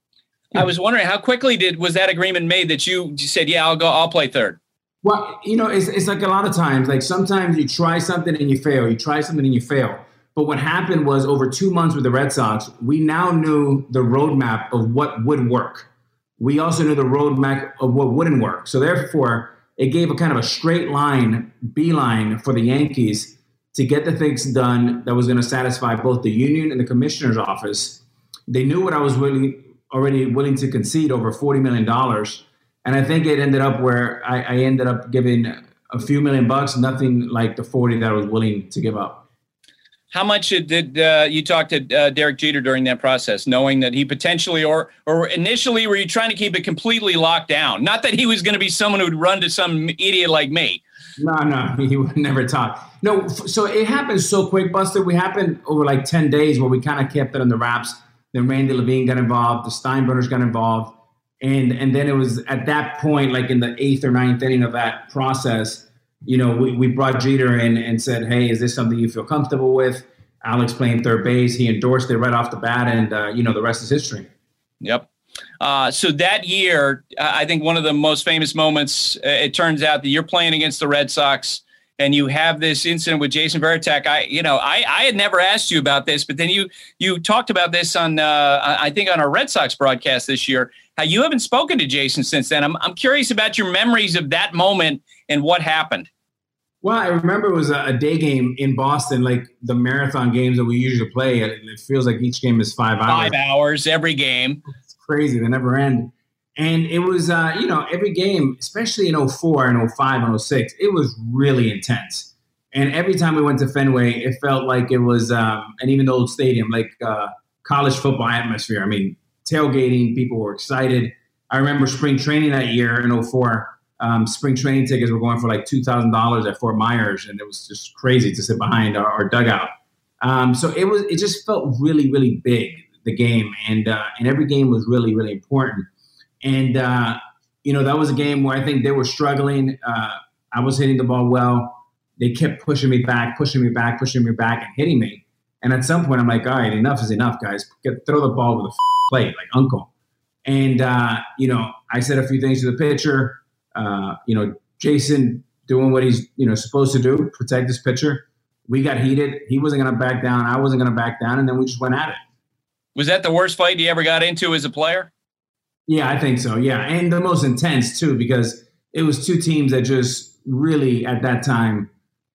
[SPEAKER 1] I was wondering, how quickly did was that agreement made that you said, yeah, I'll go, I'll play third?
[SPEAKER 16] Well, you know, it's, it's like a lot of times, like sometimes you try something and you fail. You try something and you fail. But what happened was over two months with the Red Sox, we now knew the roadmap of what would work. We also knew the roadmap of what wouldn't work. So therefore, it gave a kind of a straight line, beeline for the Yankees to get the things done that was going to satisfy both the union and the commissioner's office. They knew what I was willing, already willing to concede, over forty million dollars. And I think it ended up where I, I ended up giving a few million bucks, nothing like the forty that I was willing to give up.
[SPEAKER 1] How much did uh, you talk to uh, Derek Jeter during that process, knowing that he potentially, or or initially, were you trying to keep it completely locked down? Not that he was going to be someone who'd run to some idiot like me.
[SPEAKER 16] No, no, he would never talk. No, so it happened so quick, Buster. We happened over like ten days where we kind of kept it on the wraps. Then Randy Levine got involved. The Steinbrenners got involved. And and then it was at that point, like in the eighth or ninth inning of that process, you know, we, we brought Jeter in and said, hey, is this something you feel comfortable with? Alex playing third base. He endorsed it right off the bat, and, uh, you know, the rest is history.
[SPEAKER 1] Yep. Uh, so that year, I think one of the most famous moments, uh, it turns out that you're playing against the Red Sox, and you have this incident with Jason Varitek. I, you know, I, I had never asked you about this, but then you you talked about this on, uh, I think, on our Red Sox broadcast this year. How you haven't spoken to Jason since then. I'm I'm curious about your memories of that moment and what happened.
[SPEAKER 16] Well, I remember it was a day game in Boston, like the marathon games that we usually play. It feels like each game is five hours.
[SPEAKER 1] Five hours every game.
[SPEAKER 16] It's crazy. They never end. And it was, uh, you know, every game, especially in oh four and oh five and oh six, it was really intense. And every time we went to Fenway, it felt like it was, um, and even the old stadium, like uh, college football atmosphere. I mean, tailgating, people were excited. I remember spring training that year in oh four. Um, spring training tickets were going for like two thousand dollars at Fort Myers, and it was just crazy to sit behind our, our dugout. Um, so it was, it just felt really, really big, the game. And, uh, and every game was really, really important. And, uh, you know, that was a game where I think they were struggling. Uh, I was hitting the ball well. They kept pushing me back, pushing me back, pushing me back, and hitting me. And at some point, I'm like, all right, enough is enough, guys. Get, throw the ball with a plate, like uncle. And, uh, you know, I said a few things to the pitcher. Uh, you know, Jason doing what he's, you know, supposed to do, protect his pitcher. We got heated. He wasn't going to back down. I wasn't going to back down. And then we just went at it.
[SPEAKER 1] Was that the worst fight you ever got into as a player?
[SPEAKER 16] Yeah, I think so. Yeah. And the most intense too, because it was two teams that just really at that time,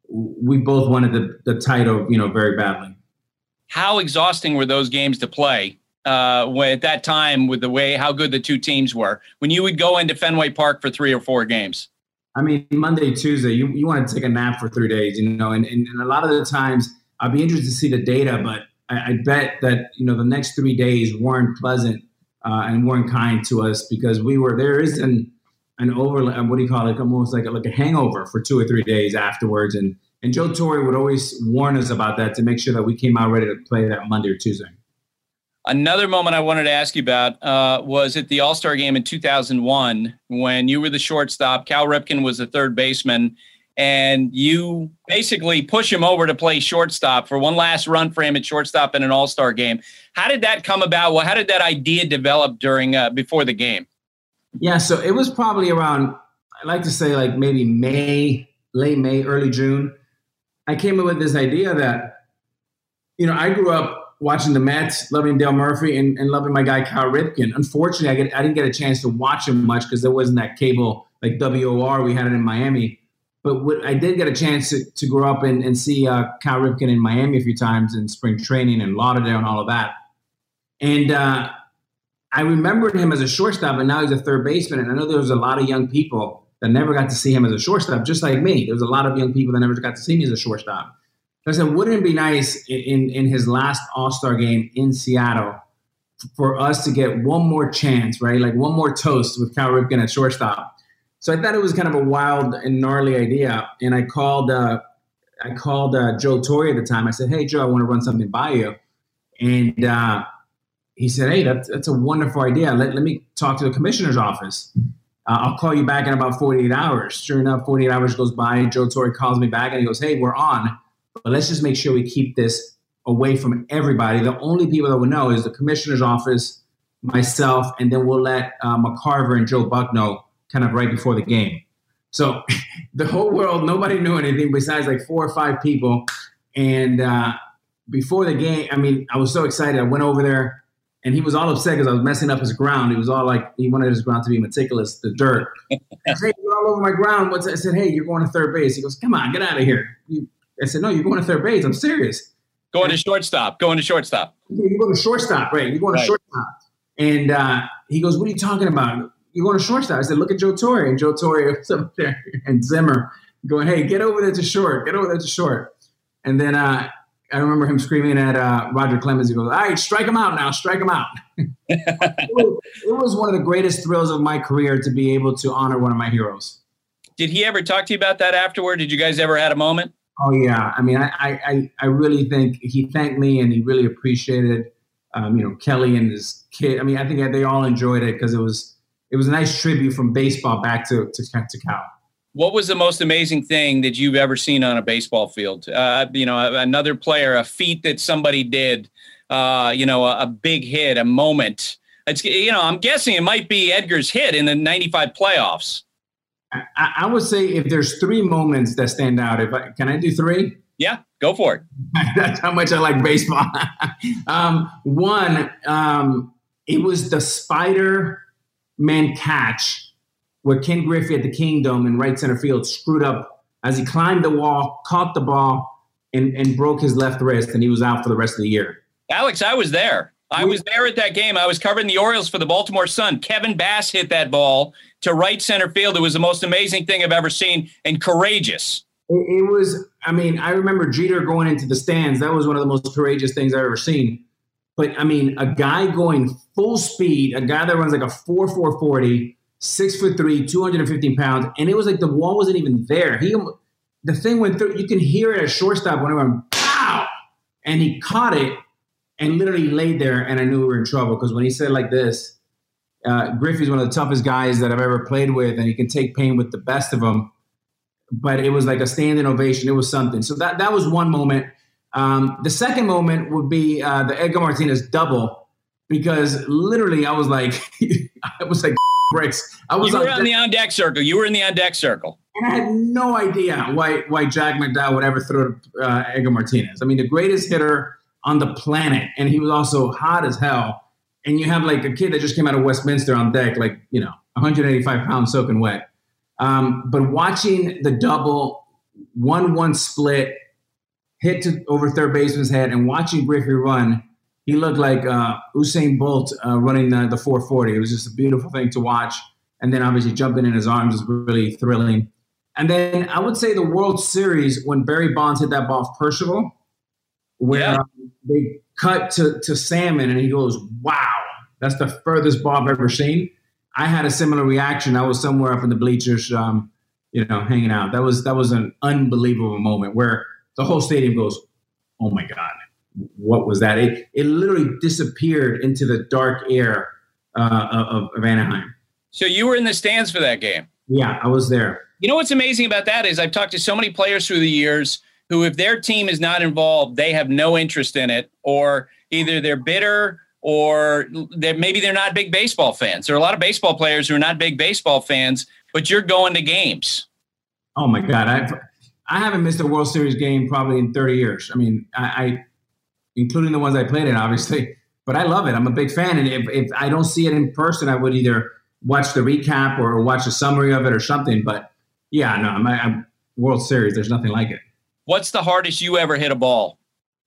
[SPEAKER 16] we both wanted the, the title, you know, very badly.
[SPEAKER 1] How exhausting were those games to play? Uh, when, at that time, with the way how good the two teams were, when you would go into Fenway Park for three or four games?
[SPEAKER 16] I mean, Monday, Tuesday, you, you want to take a nap for three days, you know, and, and, and a lot of the times I'd be interested to see the data, but I, I bet that, you know, the next three days weren't pleasant uh, and weren't kind to us because we were, there is an, an over, what do you call it? Almost like a, like a hangover for two or three days afterwards. And, and Joe Torre would always warn us about that to make sure that we came out ready to play that Monday or Tuesday.
[SPEAKER 1] Another moment I wanted to ask you about uh, was at the All-Star game in two thousand one when you were the shortstop. Cal Ripken was the third baseman, and you basically push him over to play shortstop for one last run for him at shortstop in an All-Star game. How did that come about? Well, how did that idea develop during uh, before the game?
[SPEAKER 16] Yeah, so it was probably around, I like to say like maybe May, late May, early June. I came up with this idea that, you know, I grew up watching the Mets, loving Dale Murphy, and, and loving my guy Cal Ripken. Unfortunately, I, get, I didn't get a chance to watch him much because there wasn't that cable like W O R. We had it in Miami. But what, I did get a chance to, to grow up and, and see uh, Cal Ripken in Miami a few times in spring training and Lauderdale and all of that. And uh, I remembered him as a shortstop, and now he's a third baseman. And I know there was a lot of young people that never got to see him as a shortstop, just like me. There was a lot of young people that never got to see me as a shortstop. I said, wouldn't it be nice in, in his last All-Star game in Seattle for us to get one more chance, right? Like one more toast with Cal Ripken at shortstop. So I thought it was kind of a wild and gnarly idea. And I called uh, I called uh, Joe Torre at the time. I said, hey, Joe, I want to run something by you. And uh, he said, hey, that's, that's a wonderful idea. Let, let me talk to the commissioner's office. Uh, I'll call you back in about forty-eight hours. Sure enough, forty-eight hours goes by. Joe Torre calls me back and he goes, hey, we're on. But let's just make sure we keep this away from everybody. The only people that will know is the commissioner's office, myself, and then we'll let uh, McCarver and Joe Buck know kind of right before the game. So the whole world, nobody knew anything besides like four or five people. And uh, before the game, I mean, I was so excited. I went over there. And he was all upset because I was messing up his ground. He was all like, he wanted his ground to be meticulous, the dirt. I said, hey, you're all over my ground. What's I said, hey, you're going to third base. He goes, come on, get out of here. I said, no, you're going to third base. I'm serious.
[SPEAKER 1] Going to shortstop. Going to shortstop.
[SPEAKER 16] You're going to shortstop, right? You're going to right. shortstop. And uh, he goes, what are you talking about? You're going to shortstop. I said, look at Joe Torre. And Joe Torre was up there and Zimmer going, hey, get over there to short. Get over there to short. And then uh, I remember him screaming at uh, Roger Clemens. He goes, all right, strike him out now. Strike him out. it, was, it was one of the greatest thrills of my career to be able to honor one of my heroes.
[SPEAKER 1] Did he ever talk to you about that afterward? Did you guys ever had a moment?
[SPEAKER 16] Oh, yeah. I mean, I I, I really think he thanked me and he really appreciated, um, you know, Kelly and his kid. I mean, I think they all enjoyed it because it was it was a nice tribute from baseball back to, to, to Cal.
[SPEAKER 1] What was the most amazing thing that you've ever seen on a baseball field? Uh, you know, another player, a feat that somebody did, uh, you know, a, a big hit, a moment. It's, you know, I'm guessing it might be Edgar's hit in the ninety-five playoffs.
[SPEAKER 16] I, I would say if there's three moments that stand out, if I, can I do three?
[SPEAKER 1] Yeah, go for it.
[SPEAKER 16] That's how much I like baseball. um, one, um, it was the Spider-Man catch where Ken Griffey at the Kingdom in right center field screwed up as he climbed the wall, caught the ball, and, and broke his left wrist, and he was out for the rest of the year.
[SPEAKER 1] Alex, I was there. I was there at that game. I was covering the Orioles for the Baltimore Sun. Kevin Bass hit that ball to right center field. It was the most amazing thing I've ever seen, and courageous.
[SPEAKER 16] It, it was, I mean, I remember Jeter going into the stands. That was one of the most courageous things I've ever seen. But, I mean, a guy going full speed, a guy that runs like a four four forty, Six foot three, two hundred fifteen pounds, and it was like the wall wasn't even there. He, the thing went through. You can hear it at shortstop when it went pow, and he caught it and literally laid there. And I knew we were in trouble because when he said like this, uh, Griffey's one of the toughest guys that I've ever played with, and he can take pain with the best of them. But it was like a standing ovation. It was something. So that that was one moment. Um, the second moment would be uh, the Edgar Martinez double, because literally I was like, I was like. Bricks. I was
[SPEAKER 1] you were
[SPEAKER 16] on,
[SPEAKER 1] on the on deck circle. You were in the on deck circle,
[SPEAKER 16] and I had no idea why why Jack McDowell would ever throw to uh, Edgar Martinez. I mean, the greatest hitter on the planet, and he was also hot as hell. And you have like a kid that just came out of Westminster on deck, like you know, one hundred eighty-five pounds soaking wet. Um, but watching the double, one one split, hit to over third baseman's head, and watching Griffey run. He looked like uh, Usain Bolt uh, running the, the four forty. It was just a beautiful thing to watch. And then obviously jumping in his arms was really thrilling. And then I would say the World Series when Barry Bonds hit that ball off Percival, where yeah. um, they cut to, to Salmon and he goes, wow, that's the furthest ball I've ever seen. I had a similar reaction. I was somewhere up in the bleachers, um, you know, hanging out. That was that was an unbelievable moment where the whole stadium goes, oh, my God. What was that? It it literally disappeared into the dark air uh, of, of Anaheim.
[SPEAKER 1] So you were in the stands for that game?
[SPEAKER 16] Yeah, I was there.
[SPEAKER 1] You know what's amazing about that is I've talked to so many players through the years who, if their team is not involved, they have no interest in it, or either they're bitter or they're, maybe they're not big baseball fans. There are a lot of baseball players who are not big baseball fans, but you're going to games.
[SPEAKER 16] Oh, my God. I've, I haven't missed a World Series game probably in thirty years. I mean, I, I – including the ones I played in, obviously. But I love it. I'm a big fan. And if, if I don't see it in person, I would either watch the recap or watch a summary of it or something. But, yeah, no, I'm, I'm World Series. There's nothing like it.
[SPEAKER 1] What's the hardest you ever hit a ball?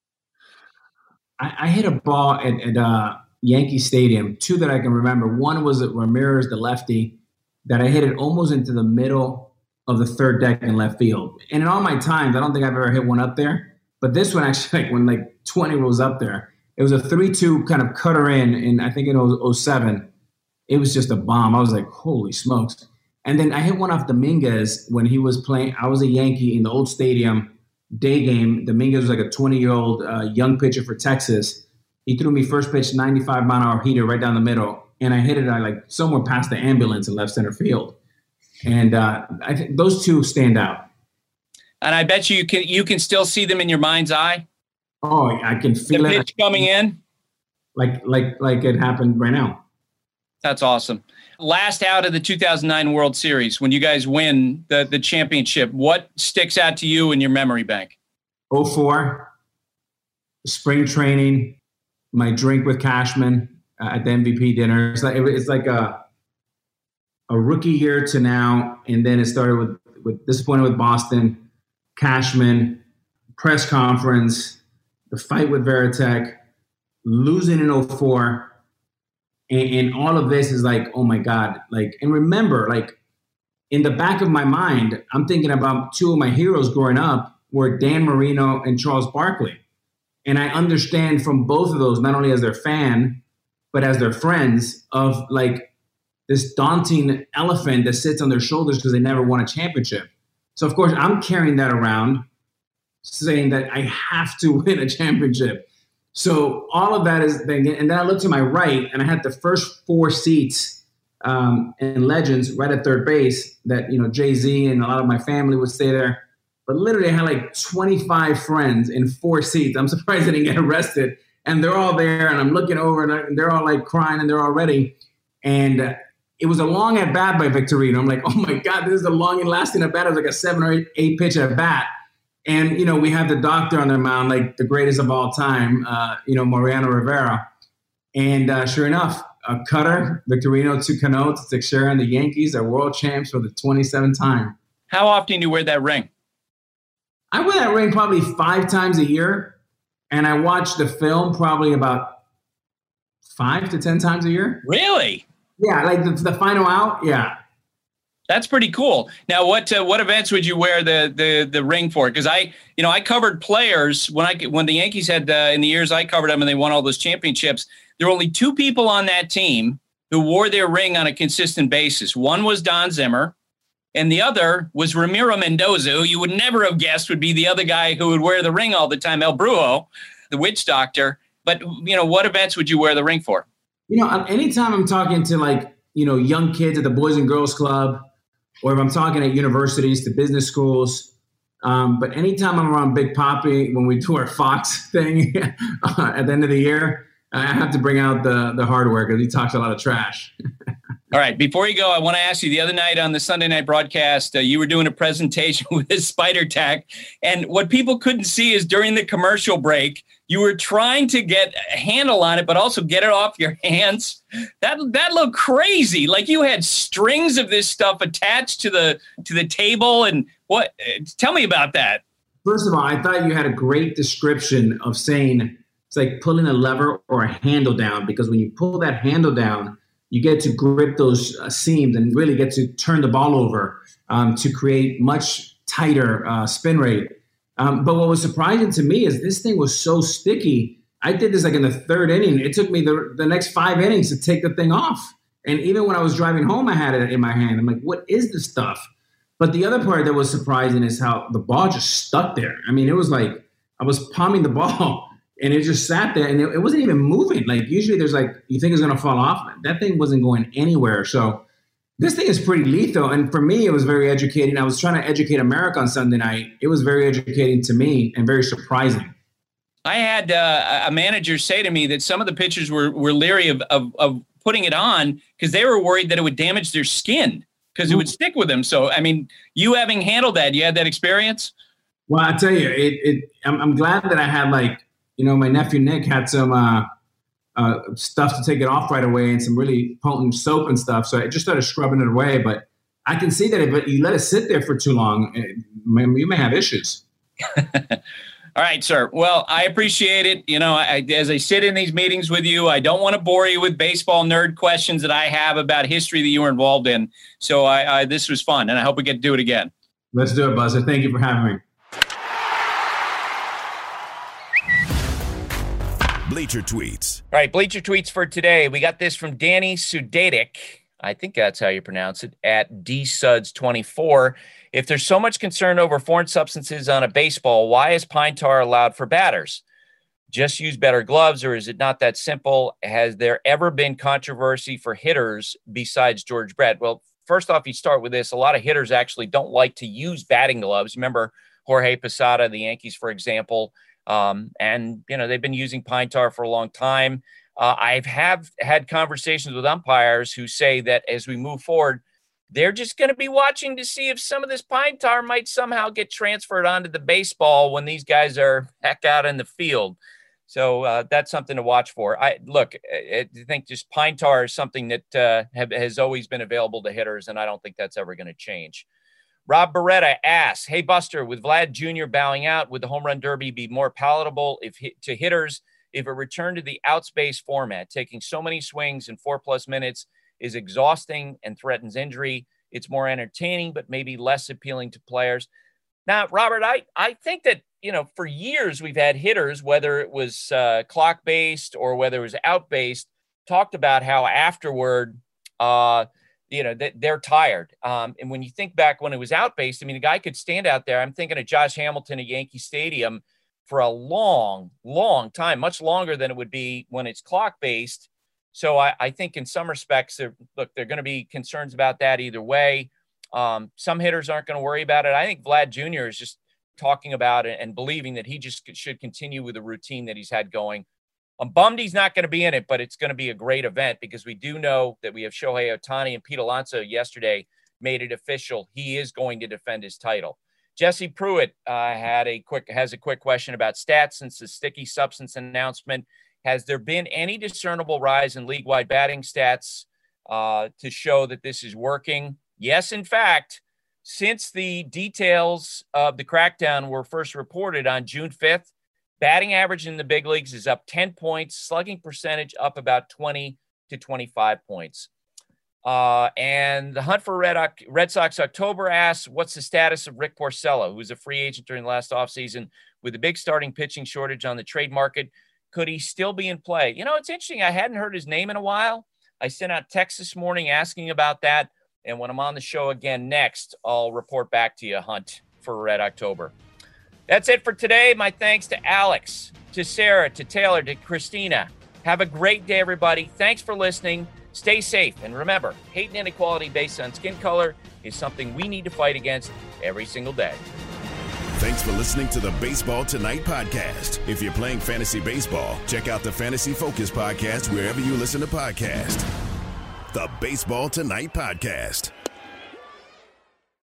[SPEAKER 16] I, I hit a ball at, at uh, Yankee Stadium, two that I can remember. One was at Ramirez, the lefty, that I hit it almost into the middle of the third deck in left field. And in all my times, I don't think I've ever hit one up there. But this one actually, like when like twenty was up there, it was a three two kind of cutter in, in I think in oh seven. It was just a bomb. I was like, holy smokes. And then I hit one off Dominguez when he was playing. I was a Yankee in the old stadium, day game. Dominguez was like a twenty-year-old uh, young pitcher for Texas. He threw me first pitch, ninety-five mile an hour heater right down the middle. And I hit it uh, like somewhere past the ambulance in left center field. And uh, I think those two stand out.
[SPEAKER 1] And I bet you, you can you can still see them in your mind's eye.
[SPEAKER 16] Oh, I can feel
[SPEAKER 1] the
[SPEAKER 16] it.
[SPEAKER 1] pitch coming in.
[SPEAKER 16] Like like like it happened right now.
[SPEAKER 1] That's awesome. Last out of the two thousand nine World Series, when you guys win the, the championship, what sticks out to you in your memory bank?
[SPEAKER 16] oh four, spring training, my drink with Cashman uh, at the M V P dinner. It's like, it's like a a rookie year to now, and then it started with, with disappointed with Boston, Cashman, press conference, the fight with Veritek, losing in oh four. And, and all of this is like, oh my God. Like, and remember, like in the back of my mind, I'm thinking about two of my heroes growing up were Dan Marino and Charles Barkley. And I understand from both of those, not only as their fan, but as their friends, of like this daunting elephant that sits on their shoulders because they never won a championship. So of course I'm carrying that around saying that I have to win a championship. So all of that is, and then I looked to my right, and I had the first four seats um, in Legends right at third base that, you know, Jay-Z and a lot of my family would stay there. But literally I had like twenty-five friends in four seats. I'm surprised I didn't get arrested. And they're all there, and I'm looking over, and they're all like crying, and they're all ready. And uh, it was a long at bat by Victorino. I'm like, oh my God, this is a long and lasting at bat. It was like a seven or eight, eight pitch at bat. And, you know, we have the doctor on the mound, like the greatest of all time, uh, you know, Mariano Rivera. And uh, sure enough, a cutter, Victorino to Cano to Teixeira, and the Yankees are world champs for the twenty-seventh time.
[SPEAKER 1] How often do you wear that ring?
[SPEAKER 16] I wear that ring probably five times a year. And I watch the film probably about five to ten times a year.
[SPEAKER 1] Really?
[SPEAKER 16] Yeah, like the, the final out, yeah.
[SPEAKER 1] That's pretty cool. Now, what uh, what events would you wear the the the ring for? Because I, you know, I covered players when I when the Yankees had uh, in the years I covered them and they won all those championships. There were only two people on that team who wore their ring on a consistent basis. One was Don Zimmer, and the other was Ramiro Mendoza, who you would never have guessed would be the other guy who would wear the ring all the time, El Brujo, the witch doctor. But you know, what events would you wear the ring for?
[SPEAKER 16] You know, anytime I'm talking to like you know young kids at the Boys and Girls Club, or if I'm talking at universities to business schools. Um, but anytime I'm around Big Papi, when we do our Fox thing uh, at the end of the year, I have to bring out the, the hardware because he talks a lot of trash.
[SPEAKER 1] All right. Before you go, I want to ask you, the other night on the Sunday night broadcast, uh, you were doing a presentation with this Spider Tack. And what people couldn't see is during the commercial break, you were trying to get a handle on it, but also get it off your hands. That that looked crazy. Like you had strings of this stuff attached to the to the table. And what? Tell me about that.
[SPEAKER 16] First of all, I thought you had a great description of saying it's like pulling a lever or a handle down, because when you pull that handle down, you get to grip those uh, seams and really get to turn the ball over um, to create much tighter uh, spin rate. Um, but what was surprising to me is this thing was so sticky. I did this like in the third inning. It took me the, the next five innings to take the thing off. And even when I was driving home, I had it in my hand. I'm like, what is this stuff? But the other part that was surprising is how the ball just stuck there. I mean, it was like I was palming the ball and it just sat there and it, it wasn't even moving. Like usually there's like, you think it's going to fall off. That thing wasn't going anywhere. So this thing is pretty lethal. And for me, it was very educating. I was trying to educate America on Sunday night. It was very educating to me and very surprising.
[SPEAKER 1] I had uh, a manager say to me that some of the pitchers were, were leery of, of, of putting it on because they were worried that it would damage their skin because it would stick with them. So, I mean, you having handled that, you had that experience?
[SPEAKER 16] Well, I tell you, it, it, I'm, I'm glad that I had like, you know, my nephew Nick had some uh, uh, stuff to take it off right away and some really potent soap and stuff. So I just started scrubbing it away. But I can see that if you let it sit there for too long, it, you may have issues.
[SPEAKER 1] All right, sir. Well, I appreciate it. You know, I, as I sit in these meetings with you, I don't want to bore you with baseball nerd questions that I have about history that you were involved in. So I, I this was fun, and I hope we get to do it again.
[SPEAKER 16] Let's do it, Buzzer. Thank you for having me.
[SPEAKER 12] Bleacher Tweets.
[SPEAKER 1] All right, Bleacher Tweets for today. We got this from Danny Sudatic. I think that's how you pronounce it, at D Suds twenty-four. If there's so much concern over foreign substances on a baseball, why is pine tar allowed for batters? just use better gloves, or is it not that simple? Has there ever been controversy for hitters besides George Brett? Well, first off, you start with this. A lot of hitters actually don't like to use batting gloves. Remember Jorge Posada, the Yankees, for example, um, and, you know, they've been using pine tar for a long time. Uh, I've have had conversations with umpires who say that as we move forward, they're just going to be watching to see if some of this pine tar might somehow get transferred onto the baseball when these guys are heck out in the field. So uh, that's something to watch for. I look, I, I think just pine tar is something that uh, have, has always been available to hitters, and I don't think that's ever going to change. Rob Beretta asks, hey, Buster, with Vlad Junior bowing out, would the home run derby be more palatable if to hitters if it returned to the outspace format? Taking so many swings in four plus minutes is exhausting and threatens injury. It's more entertaining, but maybe less appealing to players. Now, Robert, I, I think that, you know, for years we've had hitters, whether it was uh, clock-based or whether it was out-based, talked about how afterward, uh, you know, that they're tired. Um, and when you think back when it was out-based, I mean, a guy could stand out there. I'm thinking of Josh Hamilton at Yankee Stadium for a long, long time, much longer than it would be when it's clock-based. So I, I think in some respects, look, there are going to be concerns about that either way. Um, some hitters aren't going to worry about it. I think Vlad Junior is just talking about it and believing that he just should continue with the routine that he's had going. I'm bummed he's not going to be in it, but it's going to be a great event because we do know that we have Shohei Ohtani, and Pete Alonso yesterday made it official. He is going to defend his title. Jesse Pruitt uh, had a quick has a quick question about stats since the sticky substance announcement. Has there been any discernible rise in league-wide batting stats uh, to show that this is working? Yes, in fact, since the details of the crackdown were first reported on June fifth, batting average in the big leagues is up ten points, slugging percentage up about twenty to twenty-five points. Uh, and the hunt for Red, Red Sox October asks, what's the status of Rick Porcello, who was a free agent during the last offseason with a big starting pitching shortage on the trade market? Could he still be in play? You know, it's interesting. I hadn't heard his name in a while. I sent out text this morning asking about that. And when I'm on the show again next, I'll report back to you, Hunt, for Red October. That's it for today. My thanks to Alex, to Sarah, to Taylor, to Christina. Have a great day, everybody. Thanks for listening. Stay safe. And remember, hate and inequality based on skin color is something we need to fight against every single day.
[SPEAKER 12] Thanks for listening to the Baseball Tonight podcast. If you're playing fantasy baseball, check out the Fantasy Focus podcast wherever you listen to podcasts. The Baseball Tonight podcast.